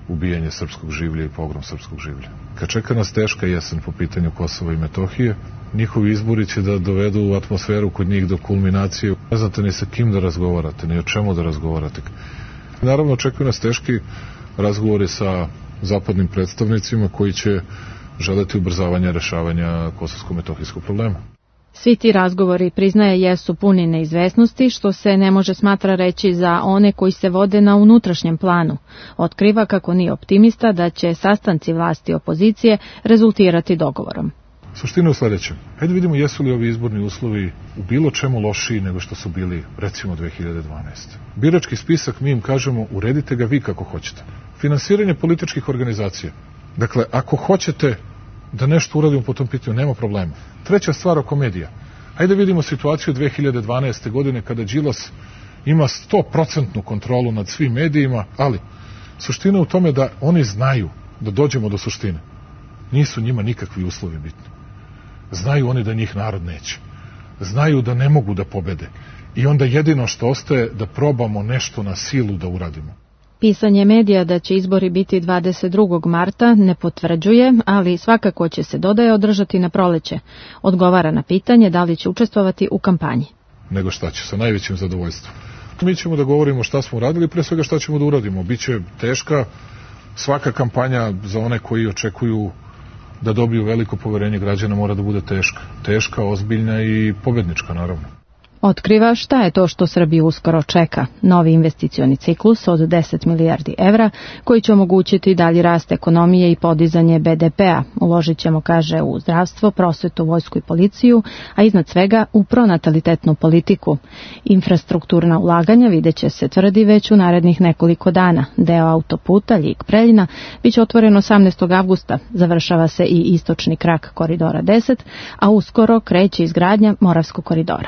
ubijanje srpskog življa i pogrom srpskog življa. Kad čeka nas teška jesen po pitanju Kosova i Metohije, njihovi izbori će da dovedu u atmosferu kod njih do kulminacije. Ne znate ni sa kim da razgovarate, ni o čemu da razgovarate. Naravno, očekuju nas teški razgovori sa zapadnim predstavnicima koji će želeti ubrzavanje rešavanja kosovsko-metohijskog problema. Svi ti razgovori, priznaje, jesu puni neizvesnosti, što se ne može smatra reći za one koji se vode na unutrašnjem planu. Otkriva kako nije optimista da će sastanci vlasti i opozicije rezultirati dogovorom. Suština je u sledećem. Hajde vidimo jesu li ovi izborni uslovi u bilo čemu lošiji nego što su bili, recimo, 2012. Birački spisak, mi im kažemo, uredite ga vi kako hoćete. Finansiranje političkih organizacija. Dakle, ako hoćete da nešto uradimo po tom pitanju, nema problema. Treća stvar oko medija. Hajde vidimo situaciju 2012. godine kada Đilas ima 100% kontrolu nad svim medijima, ali suština je u tome da oni znaju da dođemo do suštine. Nisu njima nikakvi uslovi bitni. Znaju oni da njih narod neće. Znaju da ne mogu da pobede. I onda jedino što ostaje da probamo nešto na silu da uradimo. Pisanje medija da će izbori biti 22. marta ne potvrđuje, ali svakako će se, dodaje, održati na proleće. Odgovara na pitanje da li će učestvovati u kampanji. Nego šta će, sa najvećim zadovoljstvom. Mi ćemo da govorimo šta smo uradili, pre svega šta ćemo da uradimo. Biće teška svaka kampanja za one koji očekuju da dobiju veliko poverenje građana mora da bude teška. Teška, ozbiljna i pobednička, naravno. Otkriva šta je to što Srbiju uskoro čeka. Novi investicioni ciklus od 10 milijardi evra koji će omogućiti dalji rast ekonomije i podizanje BDP-a. Uložit ćemo, kaže, u zdravstvo, prosvetu, vojsku i policiju, a iznad svega u pronatalitetnu politiku. Infrastrukturna ulaganja vidjet će se, tvrdi, već u narednih nekoliko dana. Deo autoputa Ljig-Preljina biće otvoren 18. avgusta. Završava se i istočni krak koridora 10, a uskoro kreće izgradnja Moravskog koridora.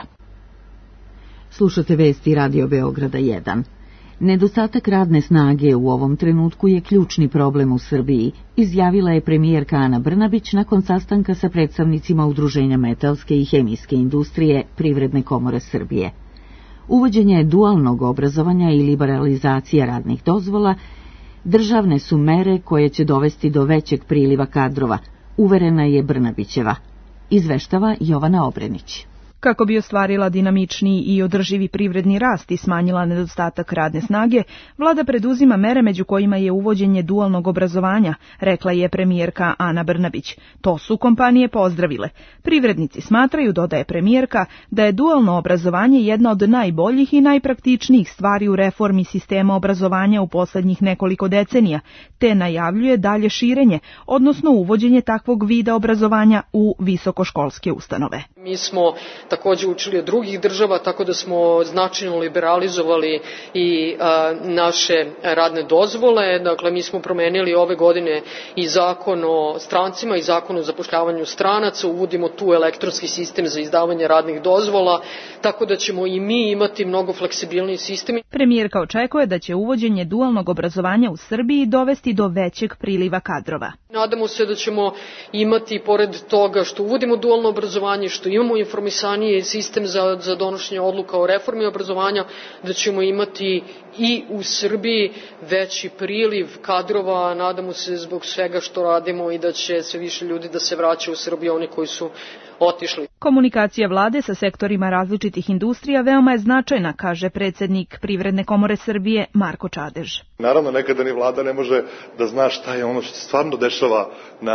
Slušate vesti Radio Beograda 1. Nedostatak radne snage u ovom trenutku je ključni problem u Srbiji, izjavila je premijerka Ana Brnabić nakon sastanka sa predstavnicima Udruženja metalske i hemijske industrije Privredne komore Srbije. Uvođenje dualnog obrazovanja i liberalizacija radnih dozvola državne su mere koje će dovesti do većeg priliva kadrova, uverena je Brnabićeva. Izveštava Jovana Obrenić. Kako bi ostvarila dinamičniji i održivi privredni rast i smanjila nedostatak radne snage, vlada preduzima mere među kojima je uvođenje dualnog obrazovanja, rekla je premijerka Ana Brnabić. To su kompanije pozdravile. Privrednici smatraju, dodaje premijerka, da je dualno obrazovanje jedna od najboljih i najpraktičnijih stvari u reformi sistema obrazovanja u poslednjih nekoliko decenija, te najavljuje dalje širenje, odnosno uvođenje takvog vida obrazovanja u visokoškolske ustanove. Mi smo također učili od drugih država, tako da smo značajno liberalizovali i naše radne dozvole. Dakle, mi smo promenili ove godine i zakon o strancima i zakon o zapošljavanju stranaca, uvodimo tu elektronski sistem za izdavanje radnih dozvola, tako da ćemo i mi imati mnogo fleksibilniji sistem. Premijerka očekuje da će uvođenje dualnog obrazovanja u Srbiji dovesti do većeg priliva kadrova. Nadamo se da ćemo imati, pored toga što uvodimo dualno obrazovanje, što imamo informisaniji sistem za donošenje odluka o reformi obrazovanja, da ćemo imati i u Srbiji veći priliv kadrova. Nadamo se zbog svega što radimo i da će sve više ljudi da se vraća u Srbiju, oni koji su otišli. Komunikacija vlade sa sektorima različitih industrija veoma je značajna, kaže predsjednik Privredne komore Srbije Marko Čadež. Naravno, nekada ni vlada ne može da zna šta je ono što se stvarno dešava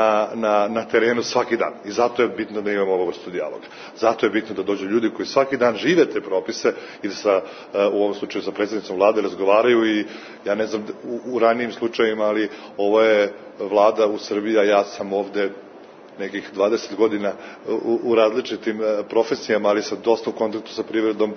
na terenu svaki dan. I zato je bitno da imamo ovu vrstu dijaloga. Zato je bitno da dođu ljudi koji svaki dan žive te propise i da u ovom slučaju sa predsjednicom vlade razgovaraju i ja ne znam u ranijim slučajima, ali ovo je vlada u Srbiji, a ja sam ovde nekih 20 godina u različitim profesijama, ali sa dosta u kontaktu sa privredom,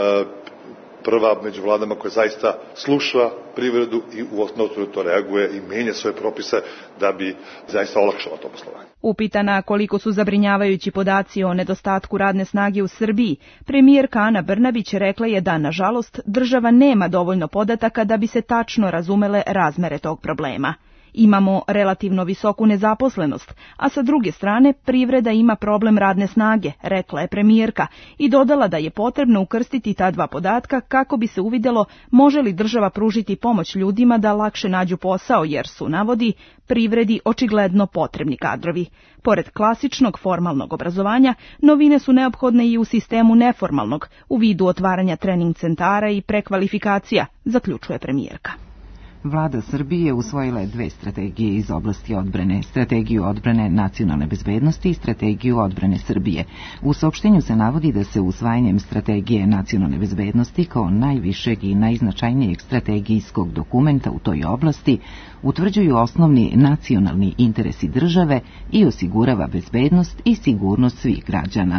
prva među vladama koja zaista sluša privredu i u osnovu to reaguje i menja svoje propise da bi zaista olakšala to poslovanje. Upitana koliko su zabrinjavajući podaci o nedostatku radne snage u Srbiji, premijerka Ana Brnabić rekla je da, nažalost, država nema dovoljno podataka da bi se tačno razumele razmere tog problema. Imamo relativno visoku nezaposlenost, a sa druge strane privreda ima problem radne snage, rekla je premijerka i dodala da je potrebno ukrstiti ta dva podatka kako bi se uvidjelo može li država pružiti pomoć ljudima da lakše nađu posao jer su, navodi, privredi očigledno potrebni kadrovi. Pored klasičnog formalnog obrazovanja, novine su neophodne i u sistemu neformalnog, u vidu otvaranja trening centara i prekvalifikacija, zaključuje premijerka. Vlada Srbije usvojila je 2 strategije iz oblasti odbrane, strategiju odbrane nacionalne bezbednosti i strategiju odbrane Srbije. U saopštenju se navodi da se usvajanjem strategije nacionalne bezbednosti kao najvišeg i najznačajnijeg strategijskog dokumenta u toj oblasti utvrđuju osnovni nacionalni interesi države i osigurava bezbednost i sigurnost svih građana.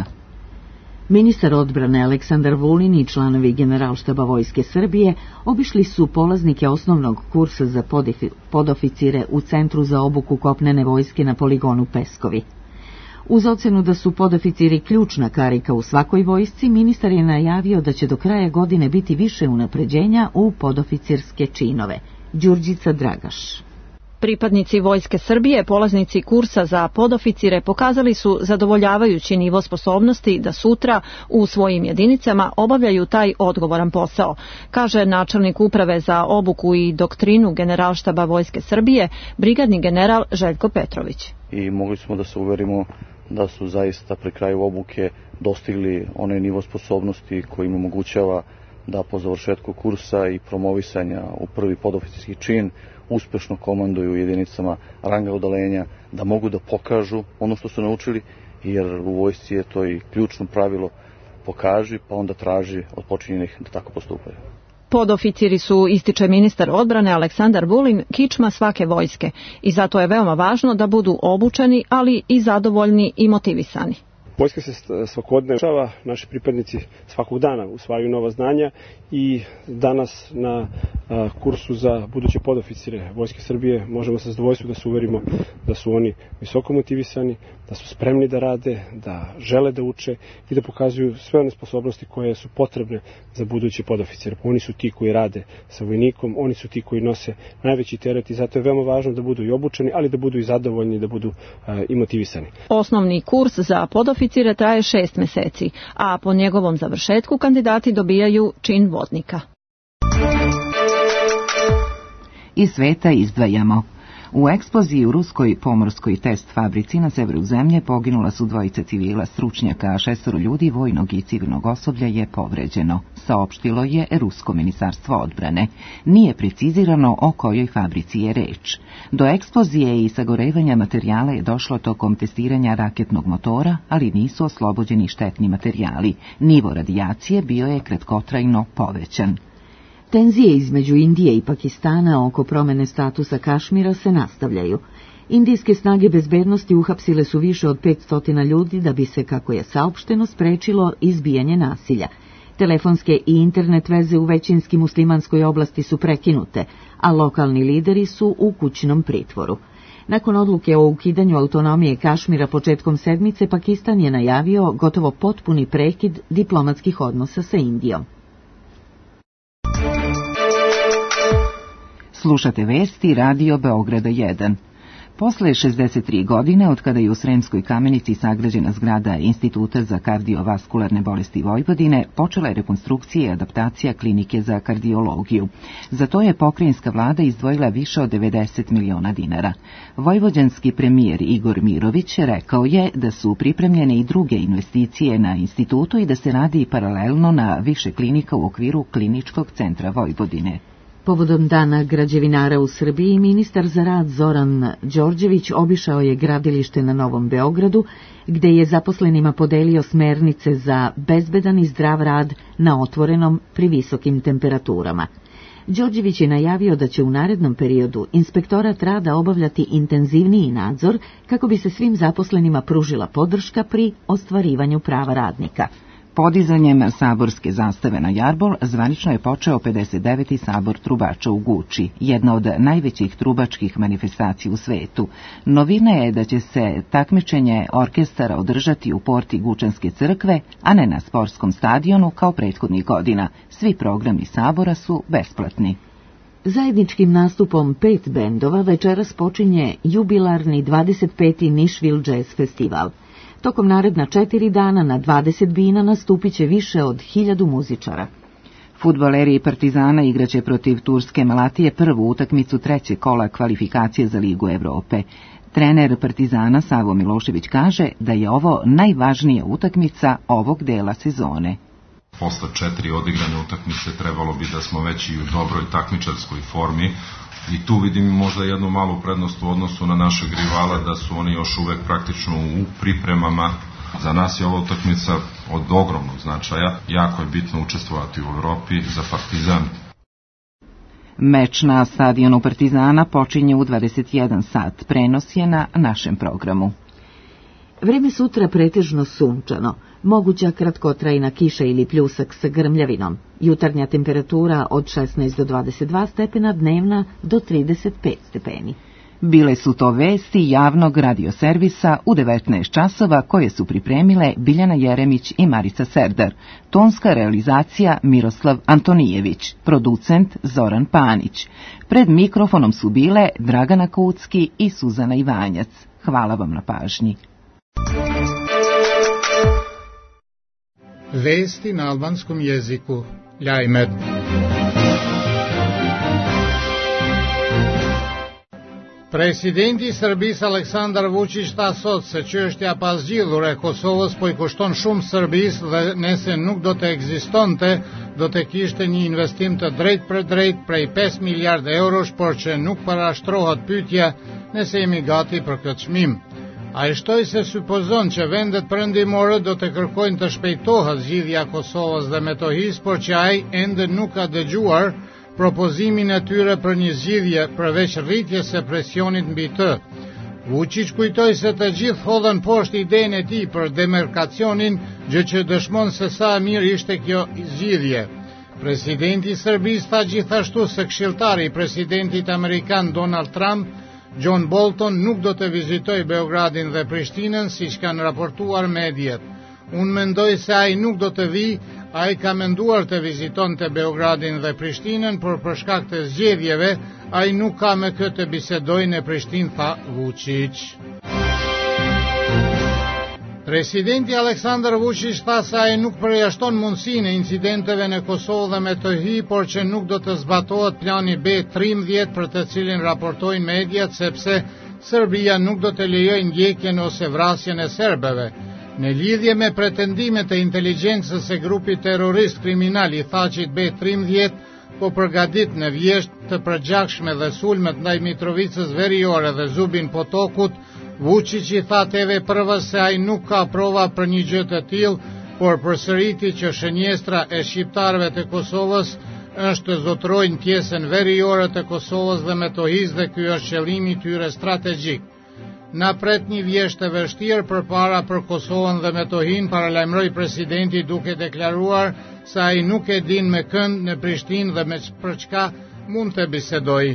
Ministar odbrane Aleksandar Vulin i članovi Generalštaba Vojske Srbije obišli su polaznike osnovnog kursa za podoficire u Centru za obuku kopnene vojske na poligonu Peskovi. Uz ocenu da su podoficiri ključna karika u svakoj vojsci, ministar je najavio da će do kraja godine biti više unapređenja u podoficirske činove. Đurđica Dragaš. Pripadnici Vojske Srbije, polaznici kursa za podoficire, pokazali su zadovoljavajući nivo sposobnosti da sutra u svojim jedinicama obavljaju taj odgovoran posao, kaže načelnik uprave za obuku i doktrinu Generalštaba Vojske Srbije, brigadni general Željko Petrović. I mogli smo da se uverimo da su zaista pri kraju obuke dostigli onaj nivo sposobnosti koji im omogućava da po završetku kursa i promovisanja u prvi podoficirski čin uspešno komanduju jedinicama ranga odeljenja, da mogu da pokažu ono što su naučili, jer u vojsci je to i ključno pravilo: pokaži pa onda traži od počinjenih da tako postupaju. Podoficiri su, ističe ministar odbrane Aleksandar Vulin, kičma svake vojske i zato je veoma važno da budu obučeni, ali i zadovoljni i motivisani. Vojska se svakodnevno usavršava, naši pripadnici svakog dana usvajaju nova znanja i danas na kursu za buduće podoficire Vojske Srbije možemo sa zadovoljstvom da se uverimo da su oni visoko motivisani, da su spremni da rade, da žele da uče i da pokazuju sve one sposobnosti koje su potrebne za buduće podoficire. Oni su ti koji rade sa vojnikom, oni su ti koji nose najveći teret i zato je veoma važno da budu i obučeni, ali da budu i zadovoljni, da budu i motivisani. Osnovni kurs za podoficire traje 6 meseci, a po njegovom završetku kandidati dobijaju čin vodnika. Iz sveta izdvajamo. U eksploziji u ruskoj pomorskoj test fabrici na severu zemlje poginula su 2 civila stručnjaka, a 6 ljudi vojnog i civilnog osoblja je povređeno, saopštilo je Rusko ministarstvo odbrane. Nije precizirano o kojoj fabrici je reč. Do eksplozije i sagorevanja materijala je došlo tokom testiranja raketnog motora, ali nisu oslobođeni štetni materijali. Nivo radijacije bio je kratkotrajno povećan. Tenzije između Indije i Pakistana oko promene statusa Kašmira se nastavljaju. Indijske snage bezbednosti uhapsile su više od 500 ljudi da bi se, kako je saopšteno, sprečilo izbijanje nasilja. Telefonske i internet veze u većinski muslimanskoj oblasti su prekinute, a lokalni lideri su u kućnom pritvoru. Nakon odluke o ukidanju autonomije Kašmira početkom sedmice, Pakistan je najavio gotovo potpuni prekid diplomatskih odnosa sa Indijom. Slušate vesti Radio Beograda 1. Posle 63 godine, od kada je u Sremskoj Kamenici sagrađena zgrada Instituta za kardiovaskularne bolesti Vojvodine, počela je rekonstrukcija i adaptacija klinike za kardiologiju. Za to je pokrajinska vlada izdvojila više od 90 miliona dinara. Vojvođanski premijer Igor Mirović rekao je da su pripremljene i druge investicije na institutu i da se radi paralelno na više klinika u okviru Kliničkog centra Vojvodine. Povodom dana građevinara u Srbiji, ministar za rad Zoran Đorđević obišao je gradilište na Novom Beogradu, gde je zaposlenima podelio smernice za bezbedan i zdrav rad na otvorenom pri visokim temperaturama. Đorđević je najavio da će u narednom periodu inspektorat rada obavljati intenzivniji nadzor kako bi se svim zaposlenima pružila podrška pri ostvarivanju prava radnika. Podizanjem saborske zastave na Jarbol zvanično je počeo 59. sabor trubača u Guči, jedna od najvećih trubačkih manifestacija u svetu. Novina je da će se takmičenje orkestara održati u porti Gučanske crkve, a ne na sportskom stadionu kao prethodnih godina. Svi programi sabora su besplatni. Zajedničkim nastupom 5 bendova večeras počinje jubilarni 25. Nashville Jazz Festival. Tokom naredna 4 dana na 20 bina nastupit će više od 1000 muzičara. Fudbaleri Partizana igraće protiv Turske Malatije prvu utakmicu trećeg kola kvalifikacije za Ligu Evrope. Trener Partizana Savo Milošević kaže da je ovo najvažnija utakmica ovog dela sezone. Posle 4 odigrane utakmice trebalo bi da smo već i u dobroj takmičarskoj formi i tu vidim možda jednu malu prednost u odnosu na našeg rivala, da su oni još uvek praktično u pripremama. Za nas je ova utakmica od ogromnog značaja, jako je bitno učestvovati u Evropi za Partizan. Meč na stadionu Partizana počinje u 21 sat, prenos je na našem programu. Vreme sutra pretežno sunčano, moguća kratkotrajna kiša ili pljusak sa grmljavinom. Jutarnja temperatura od 16 do 22 stepena, dnevna do 35 stepeni. Bile su to vesti javnog radioservisa u 19 časova koje su pripremile Biljana Jeremić i Marica Serdar. Tonska realizacija Miroslav Antonijević, producent Zoran Panić. Pred mikrofonom su bile Dragana Kucki i Suzana Ivanjac. Hvala vam na pažnji. Vesti na albanskom jeziku. Lajmet. Presidenti Serbisë Aleksandar Vučić tha sot se çështja e pasgjidhur e Kosovës po I kushton shumë Serbisë dhe nëse nuk do të ekzistonte, do të kishte një investim të drejt për drejt prej 5 miliard eurosh, por që nuk parashtrohet pyetja nëse jemi gati për këtë çmim. Ai shtoi se supozon që vendet perëndimore do të kërkojnë të shpejtohet zgjidhja e Kosovës dhe Metohis, por që ai ende nuk ka dëgjuar propozimin e tyre për një zgjidhje përveç rritjes së presionit mbi të. Vučić kujtoi se të gjithë hodhën poshtë idenë e tij për demarkacionin, gjë që dëshmon se sa e mirë ishte kjo zgjidhje. Presidenti I Serbisë tha gjithashtu se këshilltari I presidentit amerikan Donald Trump, John Bolton, nuk do të vizitojë Beogradin dhe Prishtinën, siç kanë raportuar mediat. Unë mendoj se ai nuk do të vi, ai ka menduar të vizitonte Beogradin dhe Prishtinën, por për shkak të zgjedhjeve, ai nuk ka me këtë të bisedojë në Prishtinë, tha Vučić. Presidenti Aleksandar Vučić tha se ai nuk përjashton mundësinë e incidenteve në Kosovë dhe Metohi, por që nuk do të zbatohet plani B13 për të cilin raportojnë mediat, sepse Serbia nuk do të lejojë ndjekjen ose vrasjen e serbëve. Në lidhje me pretendimet e inteligjencës e grupit terrorist kriminal I Thaqit B13, po përgatit në vjesht të përgjakshme dhe sulmet ndaj Mitrovicës Veriore dhe Zubin Potokut, Vučić I tha TV-s se ai nuk ka prova për një gjë të tillë, por përsëriti që shënjestra e shqiptarëve të Kosovës është të zotrojnë pjesën veriore të Kosovës dhe Metohis dhe ky është qëllimi I tyre strategjik. Na pret një vjesht e vështirë përpara për Kosovën dhe Metohin, paralajmëroi presidenti duke deklaruar se ai nuk e din me kënd në Prishtinë dhe me për çka mund të bisedojë.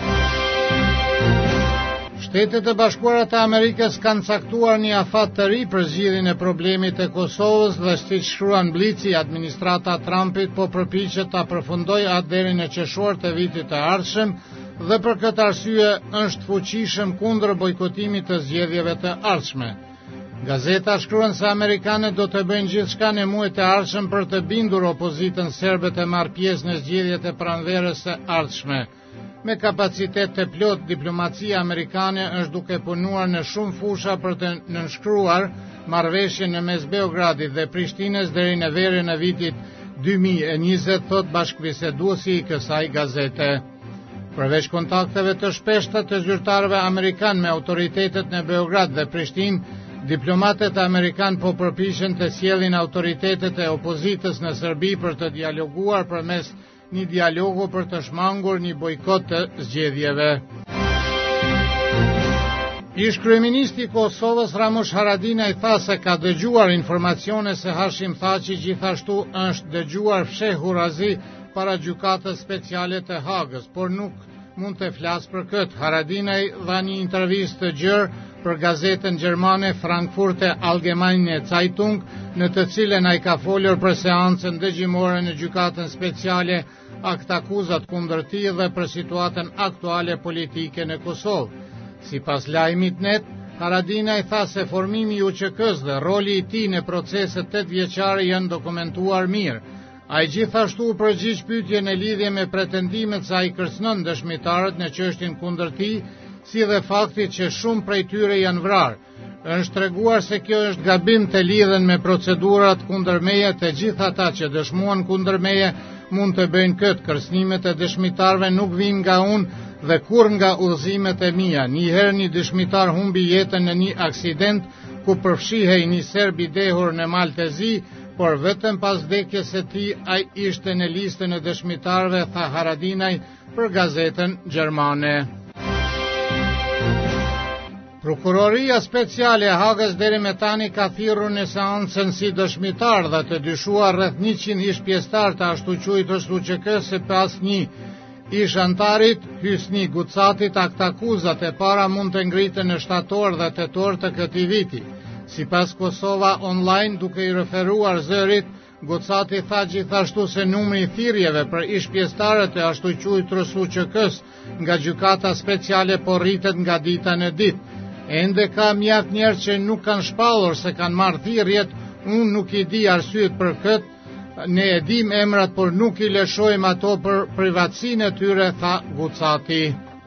Shtetet e Bashkuara të Amerikës kanë caktuar një afat të ri për zgjidhjen e problemit të Kosovës dhe siç shkruan Blici, administrata Trumpit po përpiqet ta përfundojë atë deri në qershor të vitit të ardhshëm dhe për këtë arsye është fuqishëm kundër bojkotimit të zgjedhjeve të ardhshme. Gazeta shkruan se amerikanët do të bëjnë gjithçka në muajt e ardhshëm për të bindur opozitën serbe të marrë pjesë në zgjedhjet e pranverës së ardhshme. Me kapacitet të plot, diplomacia amerikane është duke punuar në shumë fusha për të nënshkruar marrëveshjen në mes Beogradit dhe Prishtinës deri në verën e vitit 2020, thot bashkëbiseduesi I kësaj gazete. Përveç kontakteve të shpeshta të zyrtarëve amerikan me autoritetet në Beograd dhe Prishtinë, diplomatët amerikan po përpiqen të sjellin autoritetet e opozitës në Serbi për të dialoguar përmes një dialogu për të shmangur një bojkot të zgjedhjeve. Ish kryeministi I Kosovës Ramush Haradinaj tha se ka dëgjuar informacione se Hashim Thaçi gjithashtu është dëgjuar fshehur azi para gjykatës speciale të Hagës, por nuk mund të flasë për këtë. Haradinaj dha një intervistë të gjerë për gazetën gjermane Frankfurter Allgemeine Zeitung, në të cilën ai ka folur për seancën dëgjimore në gjykatën speciale akt akuzat kundër tij dhe për situatën aktuale politike në Kosovë. Sipas lajmit net, Haradinaj tha se formimi i UÇK-s dhe roli i tij në proceset 8 vjeçare janë dokumentuar mirë. Ai gjithashtu u përgjigj pyetje në lidhje me pretendimet se ai kërcënon dëshmitarët në çështjen kundër tij, si dhe faktit që shumë prej tyre janë vrarë. Është treguar se kjo është gabim të lidhen me procedurat kundër meje, të gjithë ata që dëshmuan kundër meje mund të bëjnë këtë. Kërcënimet e dëshmitarëve nuk vijnë nga unë dhe kur nga udhëzimet e mia. Një herë një dëshmitar humbi jetën në një aksident ku përfshihej një serb i dehur në Maltezi, por vetëm pas vdekjes së tij ai ishte në listën e dëshmitarëve, tha Haradinaj për gazetën gjermane. Prokuroria speciale e Hagës deri me tani ka thirrur në seancën si dëshmitar dhe të dyshuar rreth 100 ish pjesëtar të ashtu quajtur UÇK-s së pas një ish antarit, Hysni Gucatit. Akt akuzat e para mund të ngriten në shtator dhe tetor të këtij viti. Sipas Kosova Online, duke i referuar zërit, Gucati tha gjithashtu se numri i thirrjeve për ish pjesëtarët e ashtu quajtur UÇK-s nga gjykata speciale po rritet nga dita në ditë. Ende ka mjaft njerëz që nuk kanë shpallur se kanë marrë thirrjet, unë nuk i di arsyet për këtë, ne e dim emrat, por nuk i lëshojmë ato për privatësinë e tyre, tha Gucati.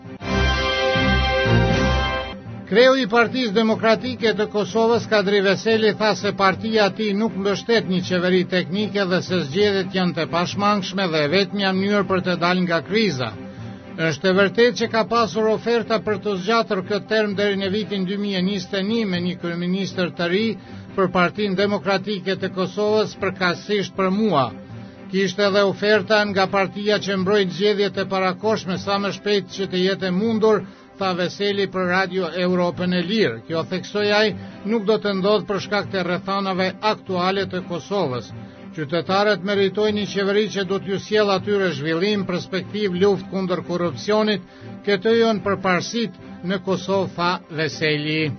Kreu i Partisë Demokratike të Kosovës, Kadri Veseli, tha se partia e tij nuk mbështet një qeveri teknike dhe se zgjedhjet janë të pashmangshme dhe vetmja mënyrë për të dalë nga kriza. Është e vërtetë që ka pasur oferta për të zgjatur këtë term deri në vitin 2021 me një kryeministër të ri për Partinë Demokratike të Kosovës, përkatësisht për mua. Kishte edhe oferta nga partia që mbrojt zgjedhjet e parakoshme sa më shpejt që të jetë mundur, tha Veseli për Radio Europën e Lirë. Kjo, theksoi ai, nuk do të ndodhë për shkak të rrethanave aktuale të Kosovës. Qytetarët meritojnë një qeveri që do t'ju sjellë atyre zhvillim, perspektiv, luftë kundër korrupsionit, këto janë përparësitë në Kosovë, tha Veseli.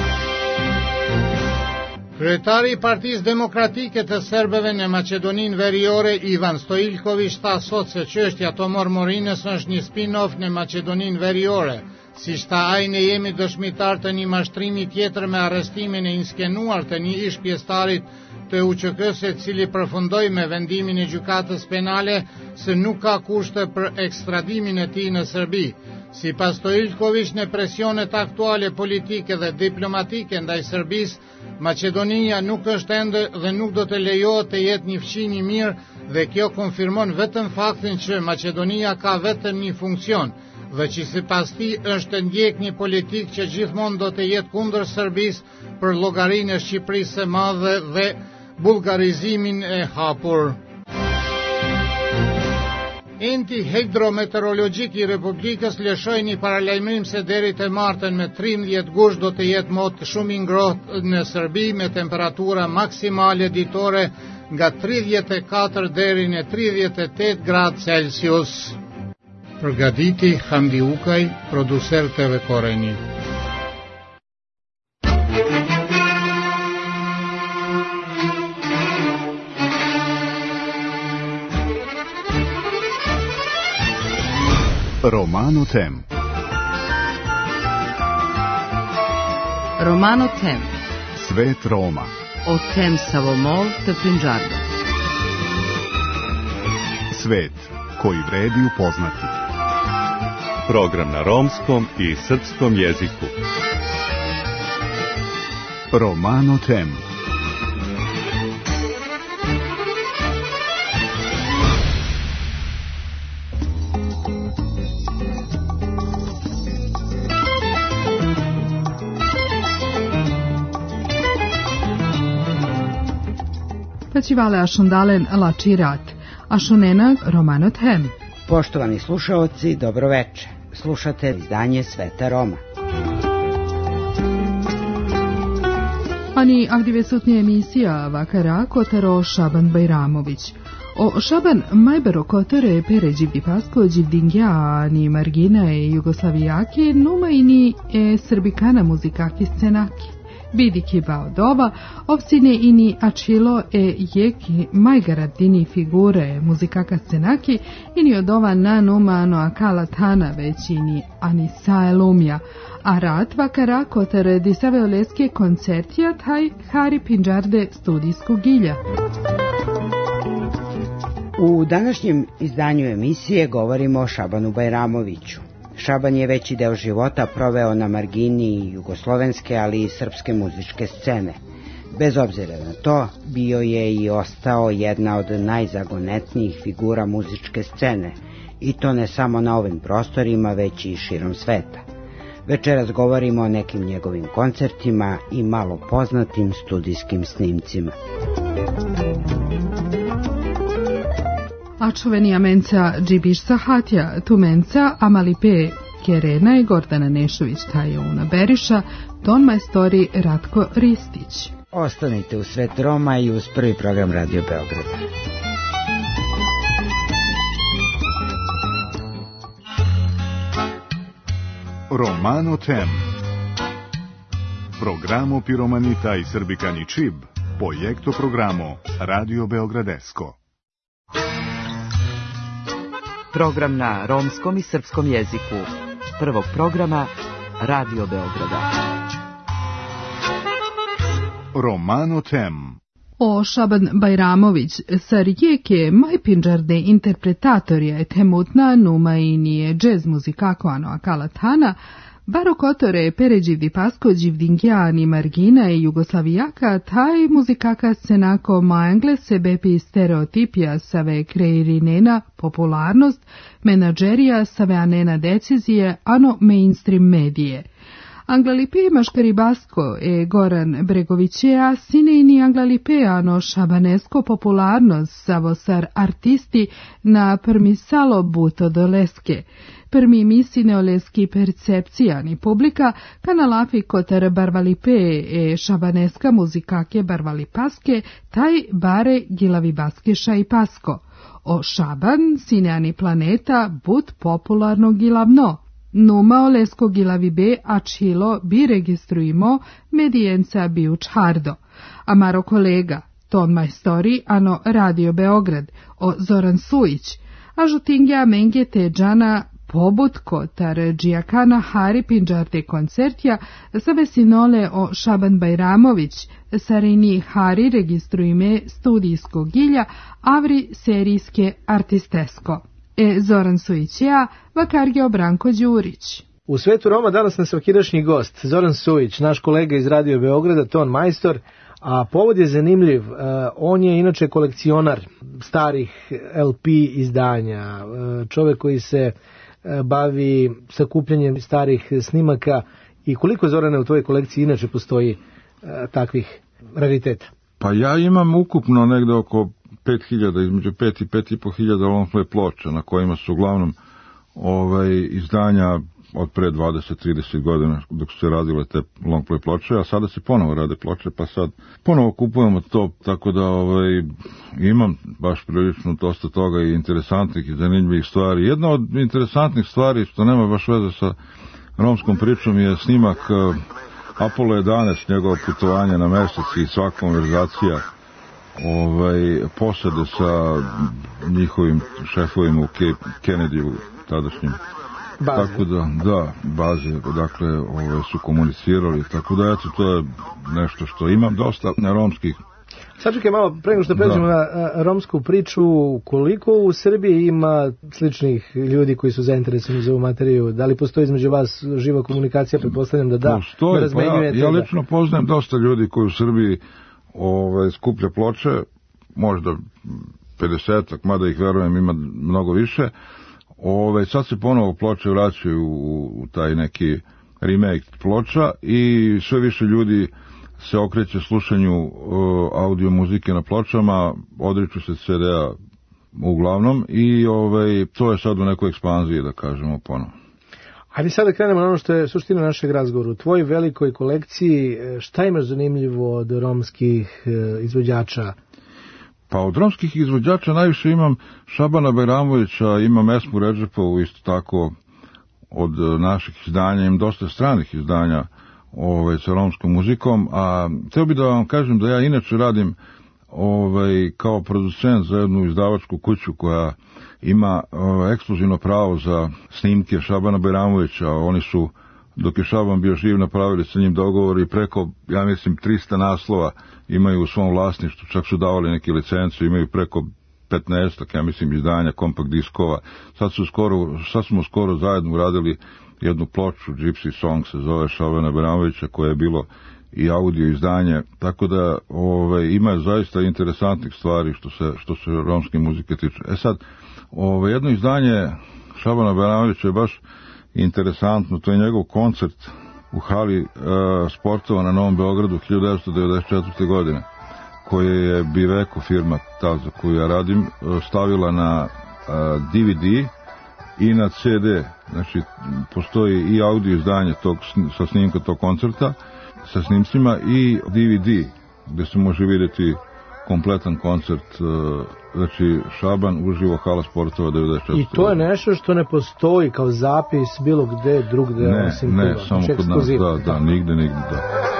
Kryetari i Partisë Demokratike të Serbëve në Maqedoninë Veriore, Ivan Stoiljković, tha sot se çështja e Tomormorinës është një spin-off në Maqedoninë Veriore. Siç tha ai, ne jemi dëshmitar të një mashtrimi tjetër me arrestimin e inskenuar të një ish pjesëtarit të UÇK-s, i cili përfundoi me vendimin e gjykatës penale se nuk ka kushte për ekstradimin e tij në Serbi. Sipas Stoiljković, në presionet aktuale politike dhe diplomatike ndaj Serbisë, Maqedonia nuk është ende dhe nuk do të lejohet të jetë një fqinj i mirë, dhe kjo konfirmon vetëm faktin që Maqedonia ka vetëm një funksion, dhe që sipas tij është ndjek një politik që gjithmonë do të jetë kundër Serbisë për llogarinë e Shqipërisë së Madhe dhe bullgarizimin e hapur. Enti hidrometeorologjik i Republikës lëshoi një paralajmërim se deri te martën me 13 gusht do të jetë mot shumë i ngrohtë në Serbi me temperatura maksimale ditore nga 34 deri në 38 gradë Celsius. Përgatiti Hamdi Ukaj, producer TV Koreni. Romano Tem. Romano Tem. Svet Roma. Od Tem Savomol të Prinđarda. Svet koji vredi upoznati. Program na romskom i srpskom jeziku. Romano Tem. Festivala Ashundalen Lačirat, Ashunenak Romano Tem. Poštovani slušaoci, dobroveče. Slušate izdanje Sveta Roma. Ani avdivesutnje emisija Vakara Kotaro Šaban Bajramović. O Šaban Majbero Kotare Peređi Bipasko Đivdingja ani Margina e Jugoslavijaki numa ini e srbikana muzikaki scenaki. Bidi kibao doba, ovsine ini acilo jeki majgaradini figure muzikaka scenaki, ini odova nanumano akala tana većini anisa elumja, a rat vakara kotar disave oleske koncertija taj Hari Pinđarde studijsku gilja. U današnjem izdanju emisije govorimo o Šabanu Bajramoviću. Šaban je veći deo života proveo na margini jugoslovenske, ali i srpske muzičke scene. Bez obzira na to, bio je i ostao jedna od najzagonetnijih figura muzičke scene, i to ne samo na ovim prostorima, već i širom sveta. Večeras govorimo o nekim njegovim koncertima i malo poznatim studijskim snimcima. A čuvenija menca Džibiš Sahatja, tu menca Amalipe Kerena i Gordana Nešović Tajuna Beriša, ton majstori Ratko Ristić. Ostanite u Svet Roma i uz prvi program Radio Beograda. Romano Tem. Programo Piromanita i Srbikani Čib, projekto programo Radio Beogradesko. Program na romskom i srpskom jeziku. Prvog programa Radio Beograda. Romano Tem. O Šaban Bajramović, sa rijeke Majpinđarde interpretatorija temutna numainije džez muzikako ano akala tana, barokotore peređivdi pasko dživdingijani margina i jugoslavijaka, taj muzikaka scenako mangle se bepi stereotipija save kreirinena popularnost, menadžerija save anena decizije, ano mainstream medije. Anglalipe Maškaribasko Goran Bregovićeja sinejni Anglalipeano šabanesko popularnost savosar artisti na prmisalo buto doleske. Prmi misine oleski percepcijani publika kanalafi kotar barvalipe šabaneska muzikake barvalipaske taj bare gilavibaske šaipasko. O šaban sineani planeta but popularno gilavno. Numa olesko gilavibe a čilo bi registrujemo medijenca bi učhardo. Amaro kolega, ton majstori ano Radio Beograd, o Zoran Sujić, a žutingja mengete džana pobutko tar džijakana Hari Pinđarde koncertja sa vesinole o Šaban Bajramović, sarini Hari registrujeme studijsko gilja, avri serijske artistesko. Zoran Sujićeja, Vakargeo Branko Đurić. U Svetu Roma danas nas svakidašnji gost, Zoran Sujić, naš kolega iz Radio Beograda, ton majstor, a povod je zanimljiv. On je inače kolekcionar starih LP izdanja, čovjek koji se bavi sakupljanjem starih snimaka. I koliko, Zorane, u tvojoj kolekciji inače postoji takvih rariteta? Pa ja imam ukupno negde oko 5.000, između 5 i 5.500 long play ploča, na kojima su uglavnom izdanja od pre 20-30 godina dok su se radile te long play ploče, a sada se ponovo rade ploče, pa sad ponovo kupujemo to, tako da imam baš prilično dosta toga i interesantnih i zanimljivih stvari. Jedna od interesantnih stvari, što nema baš veze sa romskom pričom, je snimak Apollo 11, njegovo putovanje na mesec i sva konverzacija posade sa njihovim šefovima u Kennedy-u tadašnjim. Baze. Tako da, baze, dakle, su komunicirali, tako da, eto, to je nešto što imam dosta na romskih. Sačekaj malo, pre nego što pređemo na romsku priču, koliko u Srbiji ima sličnih ljudi koji su zainteresovani za ovu materiju? Da li postoji između vas živa komunikacija? Pretpostavljam da. Postoji, da ja lično poznajem dosta ljudi koji u Srbiji skuplja ploče, možda 50-ak, mada ih verujem ima mnogo više. Sad se ponovo ploče vraćaju u taj neki remake ploča i sve više ljudi se okreće slušanju audio muzike na pločama, odriču se CD-a uglavnom i to je sad u nekoj ekspanziji, da kažemo, ponovo. Hajde sada krenemo na ono što je suština našeg razgovora. U tvojoj velikoj kolekciji šta imaš zanimljivo od romskih izvođača? Pa od romskih izvođača najviše imam Šabana Bajramovića, imam Esmu Redžepovu, isto tako od naših izdanja, imam dosta stranih izdanja sa romskom muzikom, a htio bih da vam kažem da ja inače radim kao producent za jednu izdavačku kuću koja ima ekskluzivno pravo za snimke Šabana Bajramovića. Oni su, dok je Šaban bio živ, napravili sa njim dogovor i preko, ja mislim, 300 naslova imaju u svom vlasništvu, čak su davali neke licence, imaju preko 15, ja mislim, izdanja kompakt diskova. Sad smo skoro zajedno uradili jednu ploču, Gypsy Song se zove, Šabana Bajramovića, koje je bilo i audio izdanje, tako da ima zaista interesantnih stvari što se romske muzike tiče. Sad, jedno izdanje Šabana Bajramovića je baš interesantno, to je njegov koncert u hali sportova na Novom Beogradu 1994. godine, koje je Biveko, firma ta za koju ja radim, stavila na DVD i na CD. Znači, postoji i audio izdanje sa snimka tog koncerta, sa snimcima, i DVD gdje se može vidjeti kompletan koncert, znači Šaban uživo hala sportova 94. I to je nešto što ne postoji kao zapis bilo gde drugde. Ne, samo kod nas, da, nigde, da.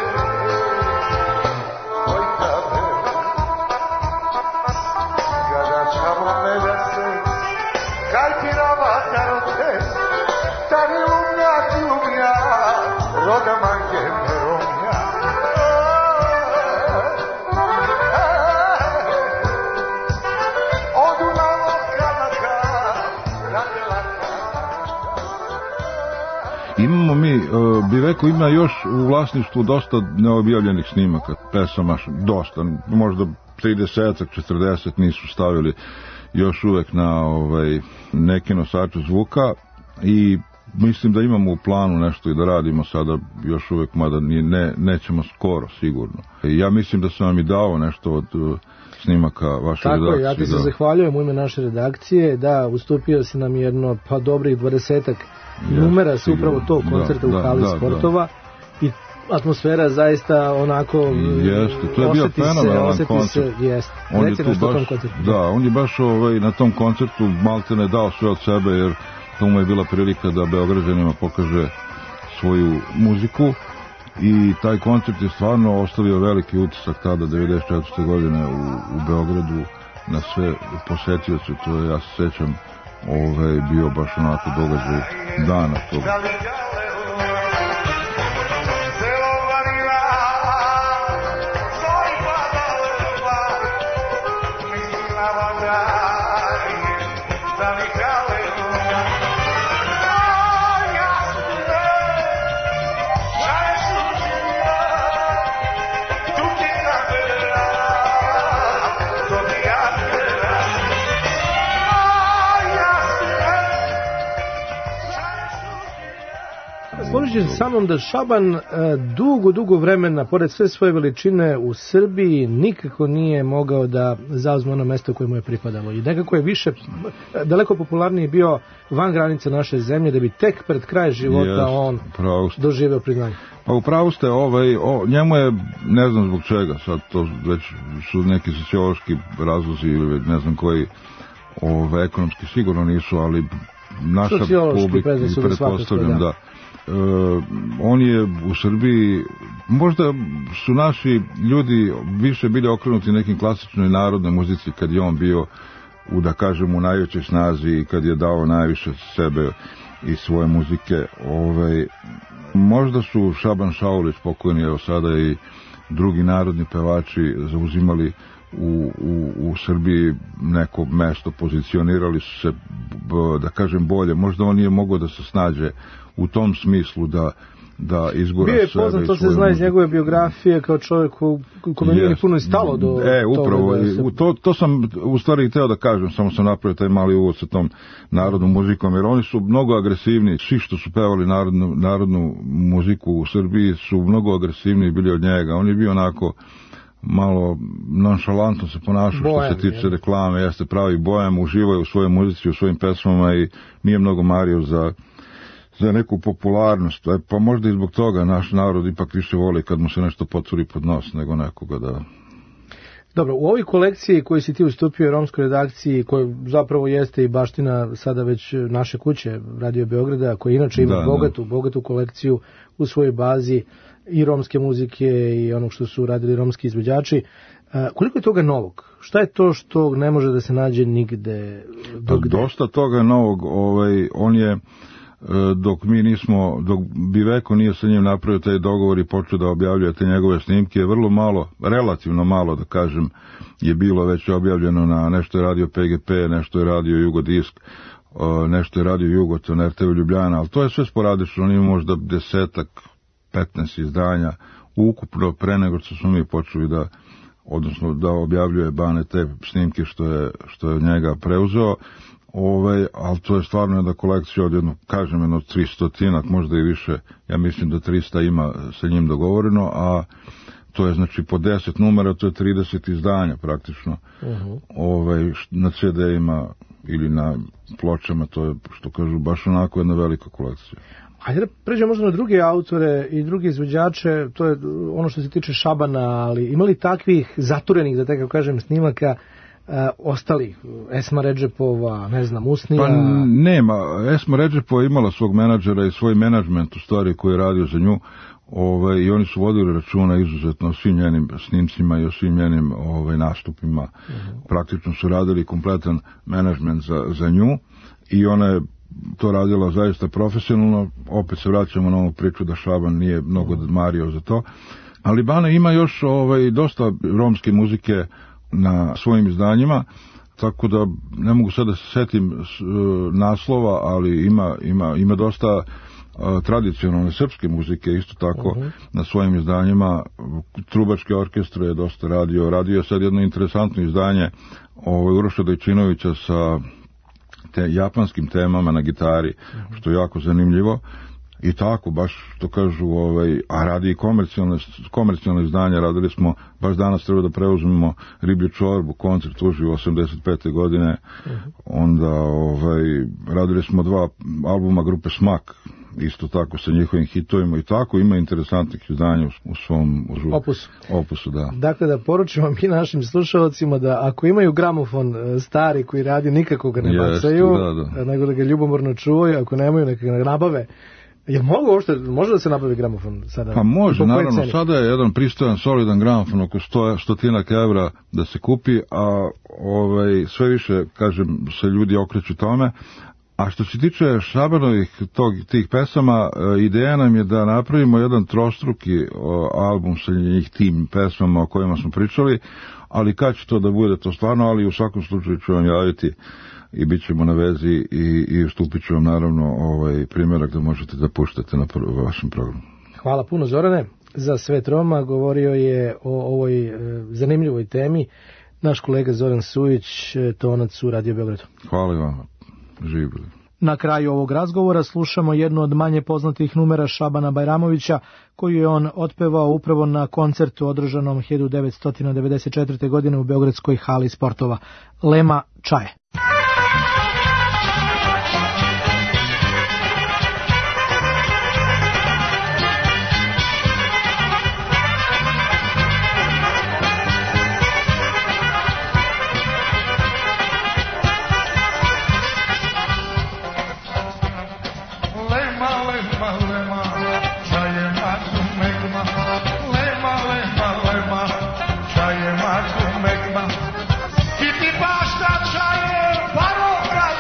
Imamo mi, Biveko ima još u vlasništvu dosta neobjavljenih snimaka, pesama, dosta, možda 30-40 nisu stavili još uvek na neke nosače zvuka, i mislim da imamo u planu nešto i da radimo sada još uvek, mada nećemo skoro sigurno. Ja mislim da sam vam i dao nešto od snimaka vaše redakcije. Tako, ja ti se zahvaljujem u ime naše redakcije, da, ustupio si nam jedno dobrih 20-ak numera su upravo to koncerta u hali sportova, i atmosfera zaista onako jeste, to je bio fenomenalan koncert. On je baš na tom koncertu maltene dao sve od sebe, jer to mu je bila prilika da Beograđanima pokaže svoju muziku, i taj koncert je stvarno ostavio veliki utisak tada 1994. godine u Beogradu na sve posetioce. To je, ja se sećam, bio baš onako događaj dana toga. Složit sa mnom da Šaban dugo vremena, pored sve svoje veličine u Srbiji, nikako nije mogao da zauzme ono mesto koje mu je pripadalo. I nekako je daleko popularniji bio van granice naše zemlje, da bi tek pred kraj života on doživeo priznanje. Pa upravo ste, njemu je, ne znam zbog čega, sad to već su neki sociološki razlozi ili ne znam koji, ekonomski sigurno nisu, ali naša publika, pretpostavljam, da. On je u Srbiji, možda su naši ljudi više bili okrenuti nekim klasičnoj narodnoj muzici kad je on bio u, da kažem, u najvećoj snazi i kad je dao najviše sebe i svoje muzike. Možda su Šaban Šaulić, pokojni, evo sada, i drugi narodni pevači zauzimali u Srbiji neko mesto, pozicionirali su se, da kažem, bolje. Možda on nije mogao da se snađe u tom smislu da izgura sebe. Bio je poznat, to se zna iz njegove biografije, kao čovjek kome nije puno i stalo do upravo, to sam u stvari hteo da kažem, samo sam napravio taj mali uvod sa tom narodnom muzikom, jer oni su mnogo agresivni, svi što su pevali narodnu muziku u Srbiji su mnogo agresivniji bili od njega. On je bio onako malo nonšalantno se ponašao što se tiče reklame, jeste pravi bojem, uživao u svojoj muzici, u svojim pesmama i nije mnogo mario za neku popularnost. Pa možda i zbog toga naš narod ipak više voli kad mu se nešto potvori pod nos nego nekoga da... Dobro, u ovoj kolekciji koju si ti ustupio romskoj redakciji, koja zapravo jeste i baština sada već naše kuće Radio Beograda, koja inače ima bogatu kolekciju u svojoj bazi i romske muzike i onog što su radili romski izvođači. Koliko je toga novog? Šta je to što ne može da se nađe nigde? Dosta toga novog. On je, dok Biveko nije sa njim napravio taj dogovor i počeo da objavljuje te njegove snimke, je vrlo malo, relativno malo da kažem, je bilo već objavljeno na nešto je radio PGP, nešto je radio Jugodisk, nešto je radio Jugoton, RTV Ljubljana, ali to je sve sporadično, on ima možda 10-15 izdanja ukupno pre nego što smo mi počeli da objavljuje Bane te snimke što je njega preuzeo, ali to je stvarno jedna kolekcija od jedno 300, možda i više, ja mislim da 300 ima sa njim dogovoreno, a to je znači po 10 numera, to je 30 izdanja praktično. Na CD-ima ili na pločama, to je, što kažu, baš onako jedna velika kolekcija. Ajde da pređemo možda na druge autore i druge izvođače, to je ono što se tiče Šabana, ali imali takvih zaturenih, da tako kažem, snimaka ostalih, Esma Redžepova, ne znam, Usnija? Pa nema, Esma Redžepova imala svog menadžera i svoj menadžment u stvari koji je radio za nju, i oni su vodili računa izuzetno o svim njenim snimcima i o svim njenim nastupima. Praktično su radili kompletan menadžment za nju i ona je to radila zaista profesionalno. Opet se vraćamo na ovu priču da Šaban nije mnogo mario za to, ali Bane ima još dosta romske muzike na svojim izdanjima, tako da ne mogu sad da se setim naslova, ali ima dosta tradicionalne srpske muzike isto tako na svojim izdanjima. Trubačke orkestre je dosta radio je sad jedno interesantno izdanje Uroša Dojčinovića sa japanskim temama na gitari, što je jako zanimljivo. I tako, baš što kažu, a radi i komercijalne izdanja. Radili smo, baš danas treba da preuzmemo Riblju čorbu, koncert uživo 85. godine. Onda radili smo 2 albuma grupe Smak, isto tako sa njihovim hitovima i tako. Ima interesantnih izdanja u svom opusu, da. Dakle, da poručimo mi našim slušalcima da ako imaju gramofon stari koji radi, nikako ga ne bacaju, nego da ga ljubomorno čuvaju. Ako nemaju, neka ga nabave. Jel može da se nabavi gramofon sada? Pa može, naravno, sada je jedan pristojan, solidan gramofon oko 100 evra da se kupi, a sve više, kažem, se ljudi okreću tome. A što se tiče Šabanovih tih pesama, ideja nam je da napravimo jedan trostruki album sa njih tim pesmama o kojima smo pričali, ali kad će to da bude, to stvarno, ali u svakom slučaju ću vam javiti i bit ćemo na vezi i ustupit ću vam naravno primjerak da možete da puštate na vašem programu. Hvala puno, Zorane. Za Svet Roma govorio je o ovoj zanimljivoj temi naš kolega Zoran Sujić, tonac u Radio Beogradu. Hvala i vama. Živi bili. Na kraju ovog razgovora slušamo jednu od manje poznatih numera Šabana Bajramovića, koju je on otpevao upravo na koncertu održanom 1994. godine u Beogradskoj hali sportova. Lema Čaje. Ti ti bašta čaje, paro kraj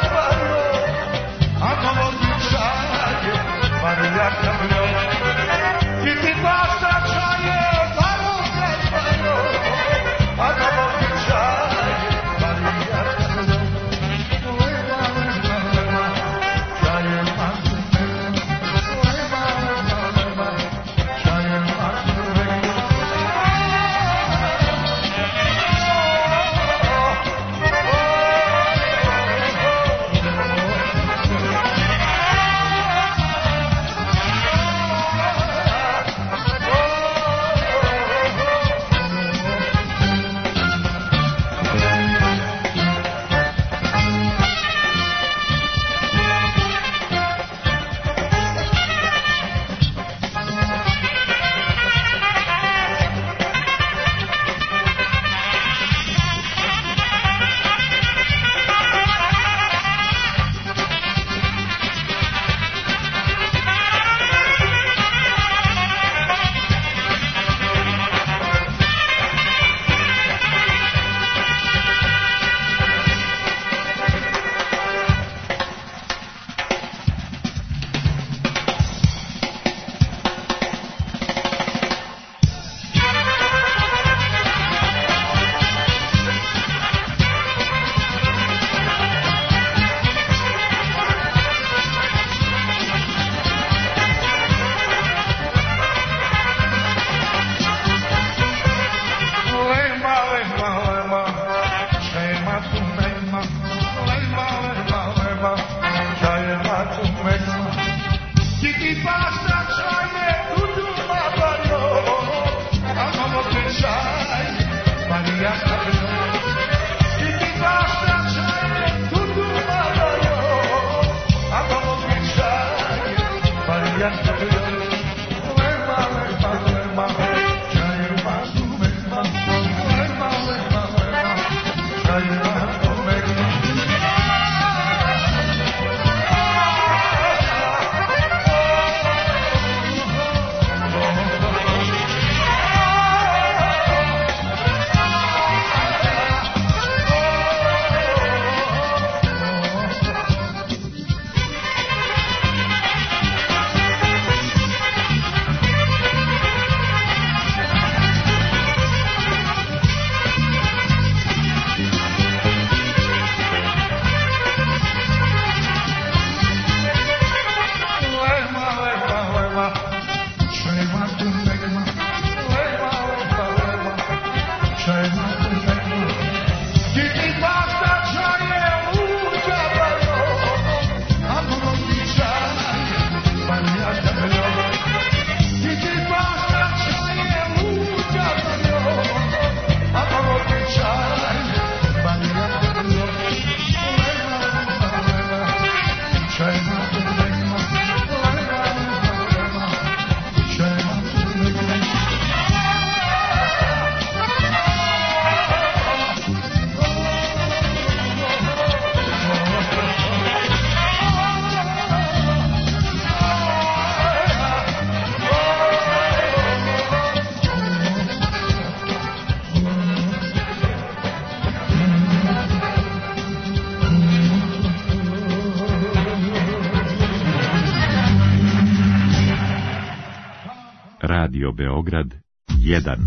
Radio Beograd 1.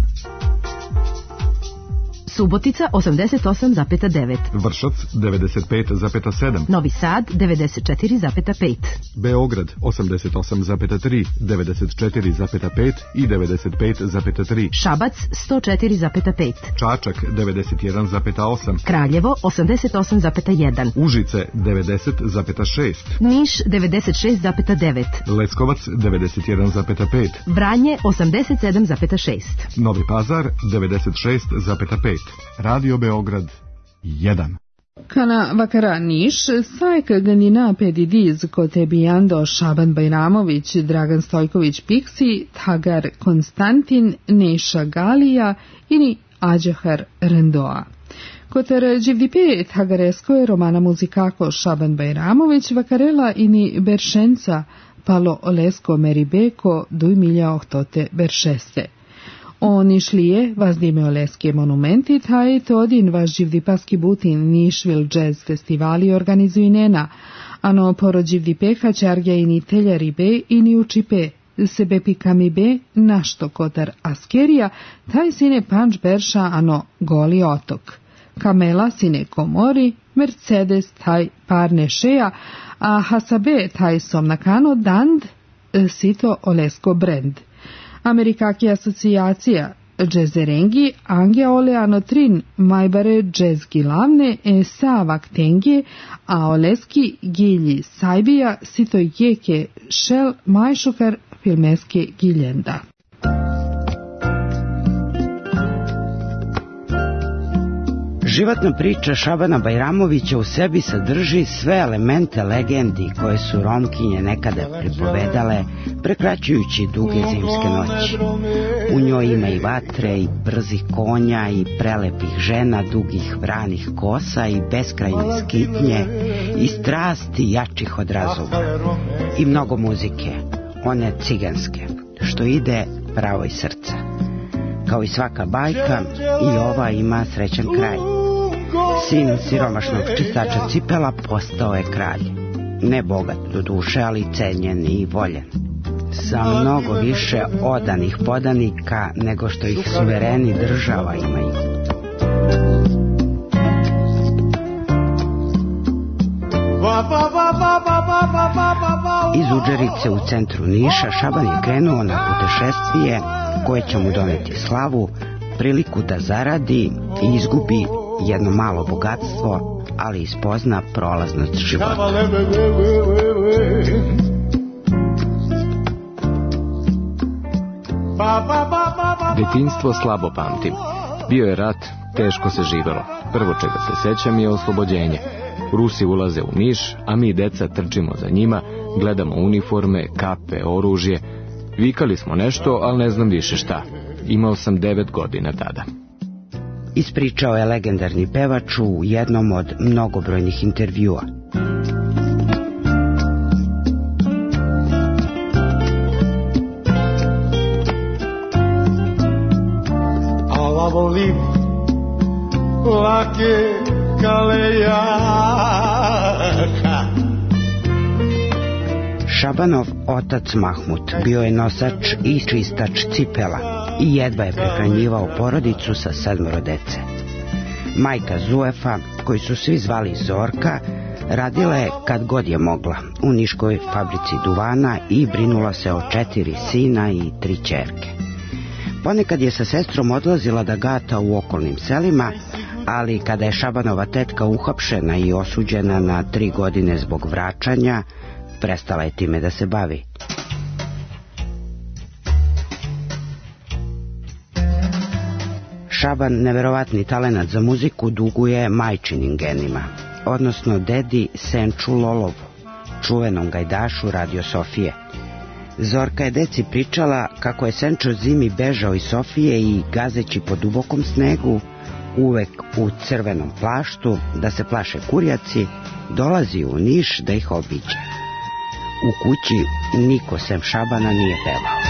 Subotica 88,9. Vršac 95,7. Novi Sad 94,5. Beograd 88,3, 94,5 i 95,3. Šabac 104,5. Čačak 91,8. Kraljevo 88,1. Užice 90,6. Niš 96,9. Leskovac 91,5. Vranje 87,6. Novi Pazar 96,5. Radio Beograd 1. Kana vakara Niš, sajka ganina pedidiz kotebijando Šaban Bajramović, Dragan Stojković Piksi, Tagar Konstantin, Neša Galija ini Ađahar Rendoa. Kotar Đivdipe Tagaresko je romana muzikako Šaban Bajramović vakarela ini Beršenca Palo Olesko Meribeko duj milja ohtote Beršeste. Oni šlije vazdime oleske monumenti, taj todin vaš Đivdipaski butin Nišvil jazz festivali organizujnena, ano poro Đivdipeha čargja ini teljaribe ini učipe, sebe pikamibe našto kotar askerija, taj sine panč berša ano goli otok. Kamela sine komori, Mercedes taj parne šeja, a hasabe taj somnakano dand sito olesko brand. Amerikaki asocijacija džezerengi ange ole anotrin majbare džezgi lavne sa vaktenge a oleski gilji sajbija sito jeke šel majšukar filmeske giljenda. Životna priča Šabana Bajramovića u sebi sadrži sve elemente legendi koje su Romkinje nekada pripovedale, prekraćujući duge zimske noći. U njoj ima i vatre, i brzih konja, i prelepih žena, dugih vranih kosa, i beskrajne skitnje, i strasti jačih od razuma. I mnogo muzike, one ciganske, što ide pravo iz srca. Kao i svaka bajka, i ova ima srećan kraj. Sin siromašnog čistača cipela postao je kralj. Ne bogat do duše, ali cenjen i voljen. Sa mnogo više odanih podanika nego što ih suvereni država imaju. Iz Udžerice u centru Niša Šaban je krenuo na putešestvije koje će mu doneti slavu, priliku da zaradi i izgubi jedno malo bogatstvo, ali ispozna prolaznost života. Detinjstvo slabo pamtim. Bio je rat, teško se živelo. Prvo čega se sećam je oslobođenje. Rusi ulaze u Niš, a mi deca trčimo za njima, gledamo uniforme, kape, oružje. Vikali smo nešto, ali ne znam više šta. Imao sam 9 godina tada. Ispričao je legendarni pevač u jednom od mnogobrojnih intervjua. Ala volim lake kalejaka. Šabanov otac Mahmut bio je nosač i čistač cipela i jedva je prehranjivao porodicu sa 7 dece. Majka Zuefa, koju su svi zvali Zorka, radila je kad god je mogla u niškoj fabrici duvana i brinula se o 4 sina i 3 ćerke. Ponekad je sa sestrom odlazila da gata u okolnim selima, ali kada je Šabanova tetka uhapšena i osuđena na 3 godine zbog vraćanja, prestala je time da se bavi. Šaban neverovatni talenat za muziku duguje majčinim genima, odnosno dedi Senču Lolovu, čuvenom gajdašu Radio Sofije. Zorka je deci pričala kako je Senčo zimi bežao iz Sofije i gazeći po dubokom snegu, uvek u crvenom plaštu, da se plaše kurjaci, dolazi u Niš da ih obiđe. U kući niko sem Šabana nije pevao.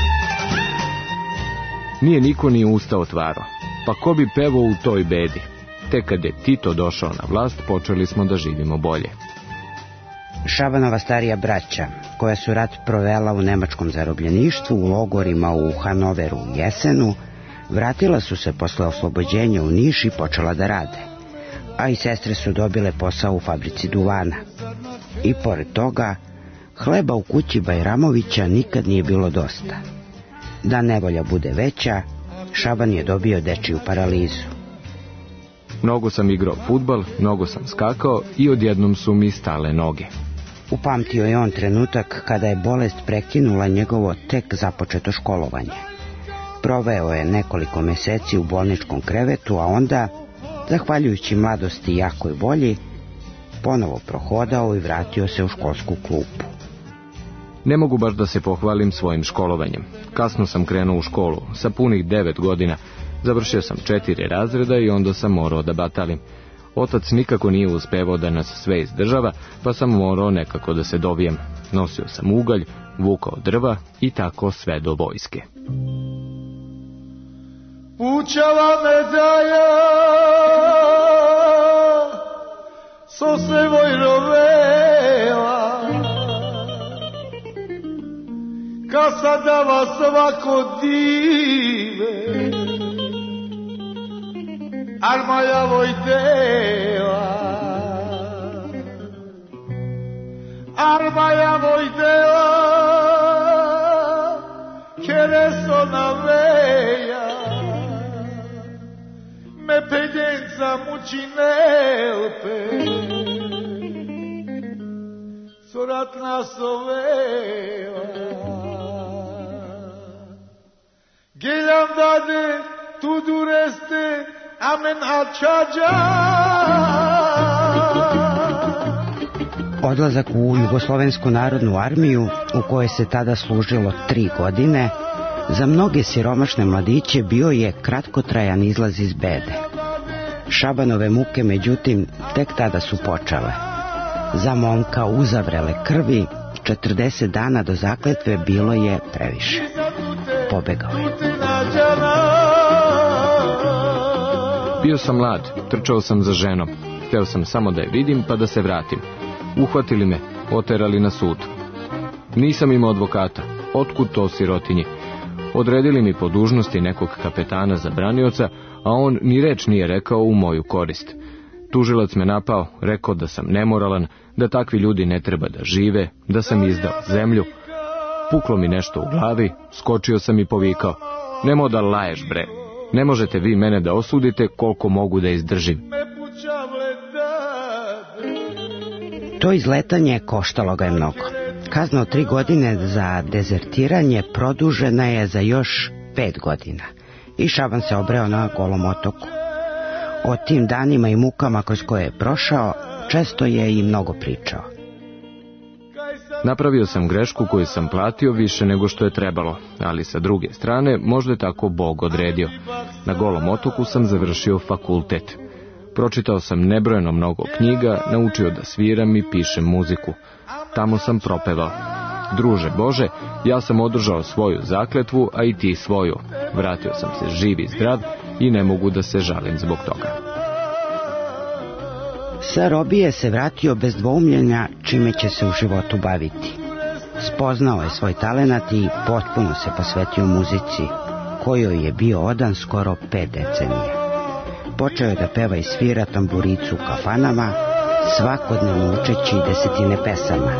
Nije niko ni usta otvarao. Pa ko bi pevao u toj bedi? Tek kad je Tito došao na vlast, počeli smo da živimo bolje. Šabanova starija braća, koja su rat provela u nemačkom zarobljeništvu, u logorima u Hanoveru i Jesenu, vratila su se posle oslobođenja u Niš i počela da rade. A i sestre su dobile posao u fabrici duvana. I pored toga, hleba u kući Bajramovića nikad nije bilo dosta. Da nevolja bude veća, Šaban je dobio dečiju paralizu. Mnogo sam igrao fudbal, mnogo sam skakao i odjednom su mi stale noge. Upamtio je on trenutak kada je bolest prekinula njegovo tek započeto školovanje. Proveo je nekoliko meseci u bolničkom krevetu, a onda, zahvaljujući mladosti i jakoj volji, ponovo prohodao i vratio se u školsku klupu. Ne mogu baš da se pohvalim svojim školovanjem. Kasno sam krenuo u školu, sa punih 9 godina. Završio sam 4 razreda i onda sam morao da batalim. Otac nikako nije uspevao da nas sve izdržava, pa sam morao nekako da se dovijem. Nosio sam ugalj, vukao drva i tako sve do vojske. Pučava medalja, so se vojrovela, kad sada vas svako dive, armaja vojdela, armaja vojdela, kereso na veja, me pedjenca muči nelpe, sorat nasovela. Gelam dade tu dureste amen alčađa. Odlazak u Jugoslovensku narodnu armiju, u kojoj se tada služilo 3 godine, za mnoge siromašne mladiće bio je kratkotrajan izlaz iz bede. Šabanove muke, međutim, tek tada su počele. Za momka uzavrele krvi, 40 dana do zakletve bilo je previše. Pobegao je. Bio sam mlad, trčao sam za ženom. Hteo sam samo da je vidim pa da se vratim. Uhvatili me, oterali na sud. Nisam imao advokata, otkud to sirotinji? Odredili mi po dužnosti nekog kapetana za branioca, a on ni reč nije rekao u moju korist. Tužilac me napao, rekao da sam nemoralan, da takvi ljudi ne treba da žive, da sam izdao zemlju. Puklo mi nešto u glavi, skočio sam i povikao: "Nemo da laješ, bre, ne možete vi mene da osudite koliko mogu da izdržim." To izletanje koštalo ga je mnogo. Kazna od 3 godine za dezertiranje produžena je za još 5 godina i Šaban se obreo na Golom otoku. O tim danima i mukama kroz koje je prošao, često je i mnogo pričao. Napravio sam grešku koju sam platio više nego što je trebalo, ali sa druge strane možda je tako Bog odredio. Na Golom otoku sam završio fakultet. Pročitao sam nebrojeno mnogo knjiga, naučio da sviram i pišem muziku. Tamo sam propevao. Druže Bože, ja sam održao svoju zakletvu, a i ti svoju. Vratio sam se živ i zdrav i ne mogu da se žalim zbog toga. Sa robije se vratio bez dvoumljenja čime će se u životu baviti. Spoznao je svoj talenat i potpuno se posvetio muzici, kojoj je bio odan skoro 5 decenija. Počeo je da peva i svira tamburicu u kafanama, svakodnevno učeći desetine pesama.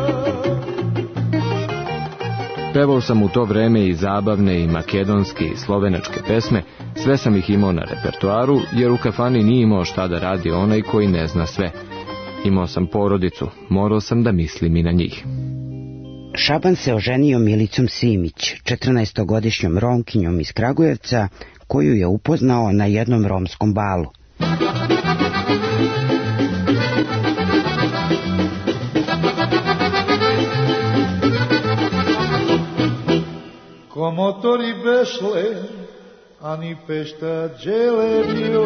Pevao sam u to vreme i zabavne, i makedonske, i slovenačke pesme, sve sam ih imao na repertoaru, jer u kafani nije imao šta da radi onaj koji ne zna sve. Imao sam porodicu, morao sam da mislim i na njih. Šaban se oženio Milicom Simić, 14-godišnjom Romkinjom iz Kragujevca, koju je upoznao na jednom romskom balu. Ko motori bešle, ani pešta dželebio.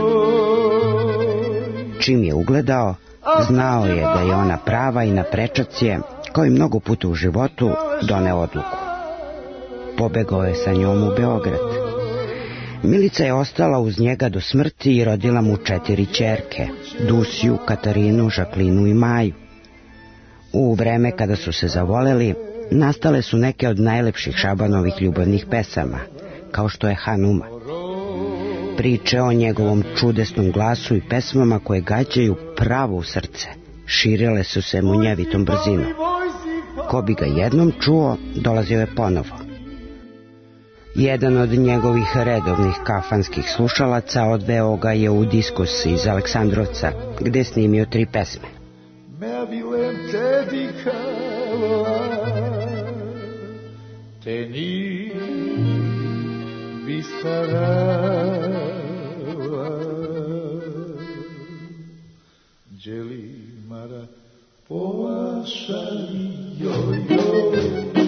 Čim je ugledao, znao je da je ona prava i na prečac je, kao i mnogo puta u životu, doneo odluku. Pobegao je sa njom u Beograd. Milica je ostala uz njega do smrti i rodila mu 4 ćerke, Dusiju, Katarinu, Žaklinu i Maju. U vreme kada su se zavoleli, nastale su neke od najlepših Šabanovih ljubavnih pesama, kao što je Hanuma. Priče o njegovom čudesnom glasu i pesmama koje gađaju pravo u srce širile su se munjevitom brzinom. Ko bi ga jednom čuo, dolazio je ponovo. Jedan od njegovih redovnih kafanskih slušalaca odveo ga je u diskus iz Aleksandrovca, gde je snimio 3 pesme. Me bilem te dikala, te ni bistarala, dželi mara povašali joj.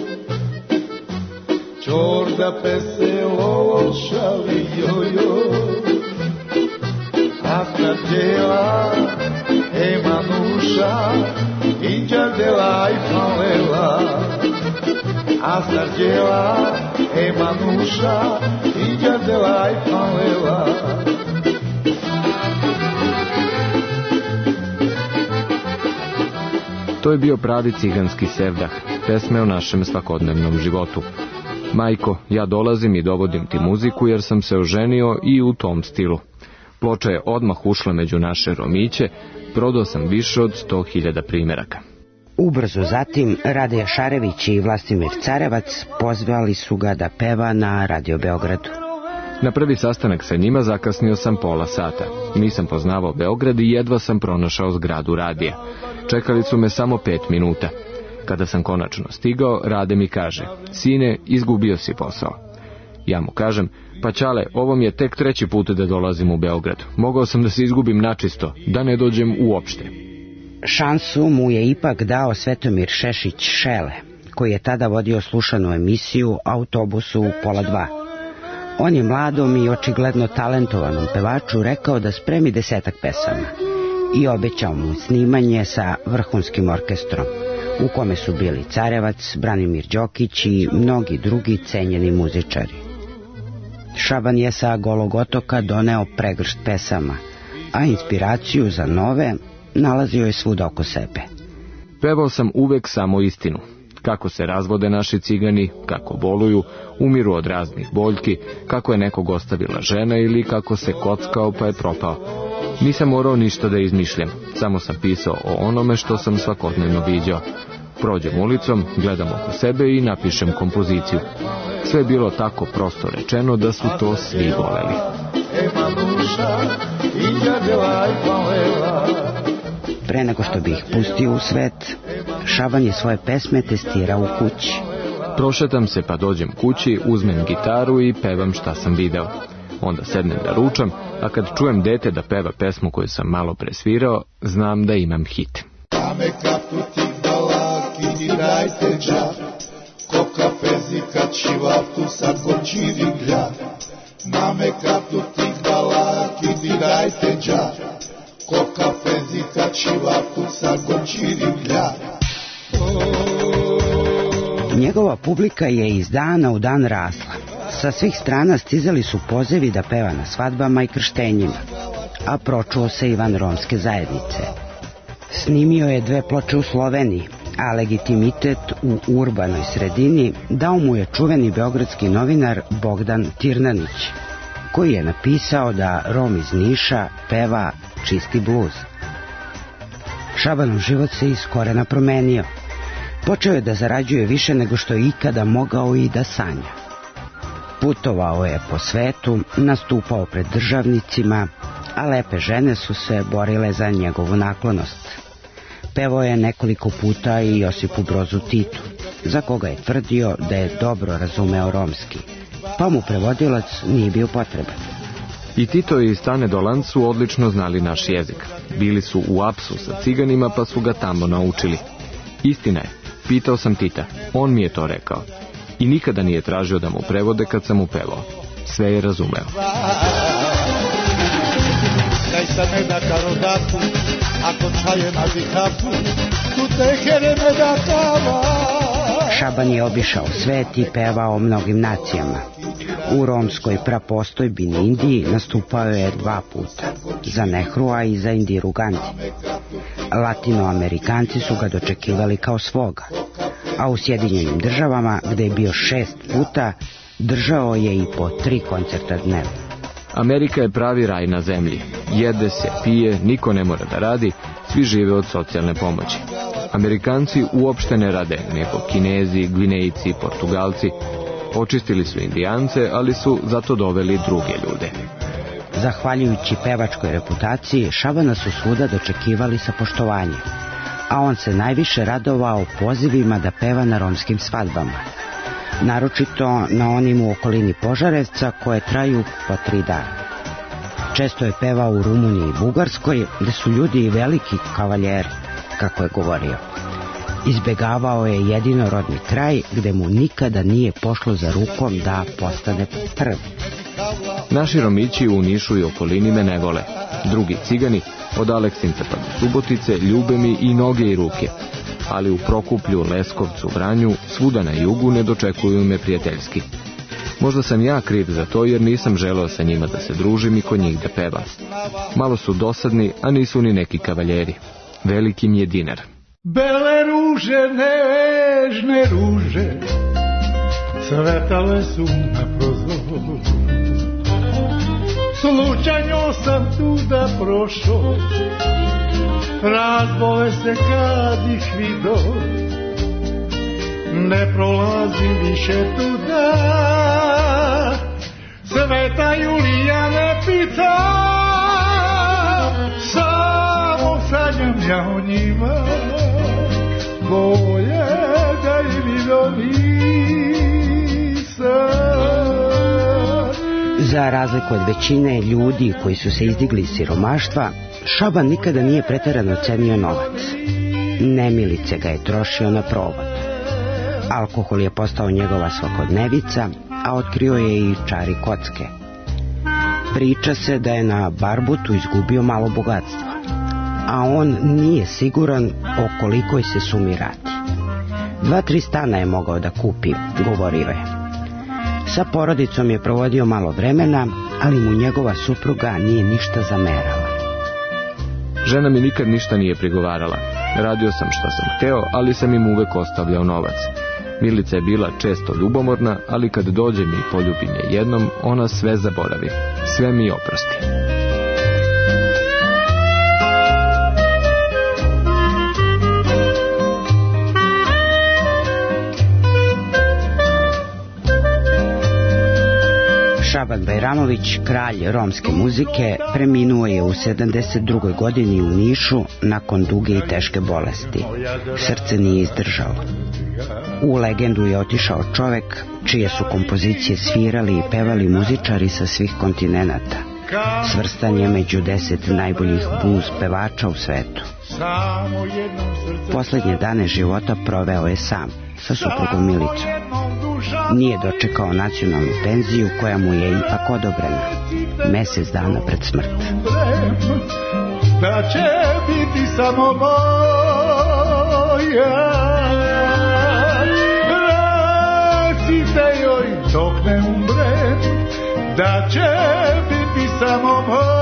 Čorda peselo šali jojo, asta djela emanuša, inđar dela i falela. Asta djela emanuša, inđar dela i falela. To je bio pravi ciganski sevdah, pesme o našem svakodnevnom životu. Majko, ja dolazim i dovodim ti muziku jer sam se oženio i u tom stilu. Ploča je odmah ušla među naše romiće, prodao sam više od 100.000 primeraka. Ubrzo zatim Radeja Šarević i Vlastimir Carevac pozvali su ga da peva na Radio Beogradu. Na prvi sastanak sa njima zakasnio sam pola sata. Nisam poznavao Beograd i jedva sam pronašao zgradu radija. Čekali su me samo 5 minuta. Kada sam konačno stigao, Rade mi kaže: sine, izgubio si posao. Ja mu kažem: pa čale, ovo mi je tek 3. put da dolazim u Beograd. Mogao sam da se izgubim načisto, da ne dođem uopšte. Šansu mu je ipak dao Svetomir Šešić Šele, koji je tada vodio slušanu emisiju Autobusu u 1:30. On je mladom i očigledno talentovanom pevaču rekao da spremi 10 pesama i obećao mu snimanje sa vrhunskim orkestrom, u kome su bili Carevac, Branimir Đokić i mnogi drugi cenjeni muzičari. Šaban je sa Golog otoka doneo pregršt pesama, a inspiraciju za nove nalazio je svud oko sebe. Pevao sam uvek samo istinu. Kako se razvode naši cigani, kako boluju, umiru od raznih boljki, kako je nekog ostavila žena ili kako se kockao pa je propao. Nisam morao ništa da izmišljam, samo sam pisao o onome što sam svakodnevno viđao. Prođem ulicom, gledam oko sebe i napišem kompoziciju. Sve je bilo tako prosto rečeno da su to svi voleli. Pre nego što bi ih pustio u svet, Šaban je svoje pesme testirao u kući. Prošetam se pa dođem kući, uzmem gitaru i pevam šta sam video. Onda sednem da ručam, a kad čujem dete da peva pesmu koju sam malo presvirao, znam da imam hit. Dame kaptu ti balaki di dajte džak, ko kafezika čivatu sa gočiri gljak. Mame kaptu ti balaki di dajte džak, ko kafezika čivatu sa gočiri gljak. Njegova publika je iz dana u dan rasla. Sa svih strana stizali su pozivi da peva na svadbama i krštenjima, a pročuo se i van romske zajednice. Snimio je 2 ploče u Sloveniji, a legitimitet u urbanoj sredini dao mu je čuveni beogradski novinar Bogdan Tirnanić, koji je napisao da Rom iz Niša peva čisti bluz. Šabanov život se iz korena promenio. Počeo je da zarađuje više nego što je ikada mogao i da sanja. Putovao je po svetu, nastupao pred državnicima, a lepe žene su se borile za njegovu naklonost. Pevao je nekoliko puta i Josipu Brozu Titu, za koga je tvrdio da je dobro razumeo romski, pa mu prevodilac nije bio potreban. I Tito i Stane Dolan su odlično znali naš jezik. Bili su u Apsu sa ciganima pa su ga tamo naučili. Istina je, pitao sam Tita, on mi je to rekao. I nikada nije tražio da mu prevode kad sam mu pevao. Sve je razumeo. Daj sa me da karodatu, ako čaje na dikapu, tu te here me da kava. Šaban je obišao svet i pevao o mnogim nacijama. U romskoj prapostojbini Indiji nastupao je 2 puta, za Nehrua i za Indiru Gandhi. Latinoamerikanci su ga dočekivali kao svoga, a u Sjedinjenim Državama, gde je bio 6 puta, držao je i po 3 koncerta dnevno. Amerika je pravi raj na zemlji. Jede se, pije, niko ne mora da radi, svi žive od socijalne pomoći. Amerikanci uopšte ne rade, nego Kinezi, Gvinejci, Portugalci. Očistili su Indijance, ali su zato doveli druge ljude. Zahvaljujući pevačkoj reputaciji, Šabana su svuda dočekivali sa poštovanjem, a on se najviše radovao pozivima da peva na romskim svadbama, naročito na onim u okolini Požarevca koje traju po 3 dana. Često je pevao u Rumuniji i Bugarskoj, gde su ljudi i veliki kavaljeri, kako je govorio. Izbegavao je jedinorodni kraj gde mu nikada nije pošlo za rukom da postane prvi. Naši Romići u Nišu i okolini me ne vole. Drugi cigani, od Aleksinca pa do Subotice, ljube mi i noge i ruke. Ali u Prokuplju, Leskovcu, Vranju, svuda na jugu ne dočekuju me prijateljski. Možda sam ja kriv za to jer nisam želeo sa njima da se družim i kod njih da pevam. Malo su dosadni, a nisu ni neki kavaljeri. Veliki mi je dinar. Bele ruže, nežne ruže, cvetale su na prozoru. Slučajno sam tuda prošao, razbole se kad ih vidio, ne prolazim više tuda, Sveta Julija ne pita, samo sanjam ja o njima, bolje da i vidio nisam. Za razliku od većine ljudi koji su se izdigli iz siromaštva, Šaban nikada nije preterano cenio novac. Nemilice ga je trošio na provod. Alkohol je postao njegova svakodnevica, a otkrio je i čari kocke. Priča se da je na Barbutu izgubio malo bogatstva, a on nije siguran o kolikoj se sumi radi. 2-3 stana je mogao da kupi, govorio je. Sa porodicom je provodio malo vremena, ali mu njegova supruga nije ništa zamerala. Žena mi nikad ništa nije prigovarala. Radio sam šta sam hteo, ali sam im uvek ostavljao novac. Milica je bila često ljubomorna, ali kad dođem i poljubim je jednom, ona sve zaboravi. Sve mi oprosti. Šaban Bajramović, kralj romske muzike, preminuo je u 72. godini u Nišu nakon duge i teške bolesti. Srce nije izdržao. U legendu je otišao čovek čije su kompozicije svirali i pevali muzičari sa svih kontinenata. Svrstan je među 10 najboljih blues pevača u svetu. Poslednje dane života proveo je sam sa suprugom Milicom. Nije dočekao nacionalnu penziju koja mu je ipak odobrena mesec dana pred smrt. Da će biti samo moja, recite joj dok ne umrem, da će biti samo moja.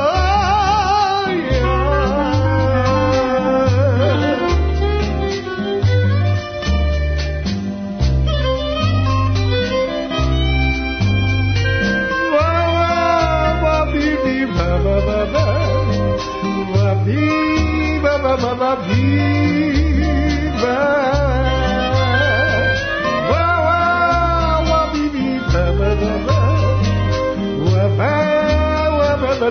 Viva, viva, wa wa viva, wa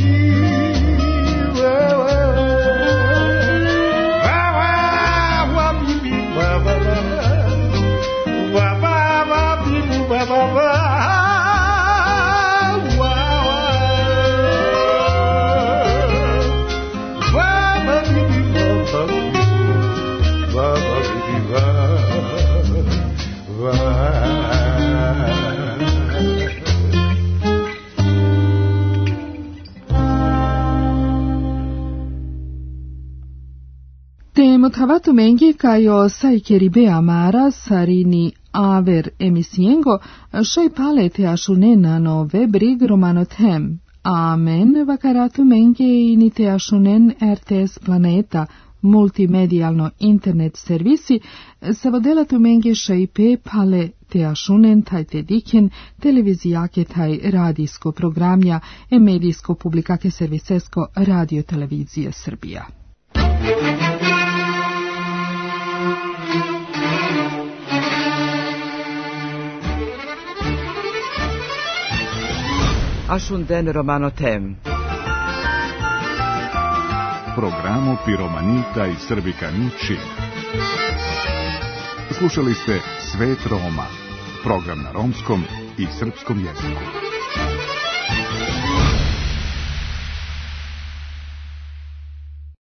Motavatu mengi kajo sai keribe amara sarini aver emisiengo shai palete ashunena no webrig romanothem. Amen vakaratu mengi inite ashunen RTS Planeta multimedijalno internet servisi savodelatu mengi shai pe pale te ashunen taj te diken televizijake taj radijsko programja e medijsko publikake servisesko radio televizije Srbija. Ashunden Romanothem. Programo Piromanita i Srbikanići. Slušali ste Svet Roma, program na romskom i srpskom jeziku.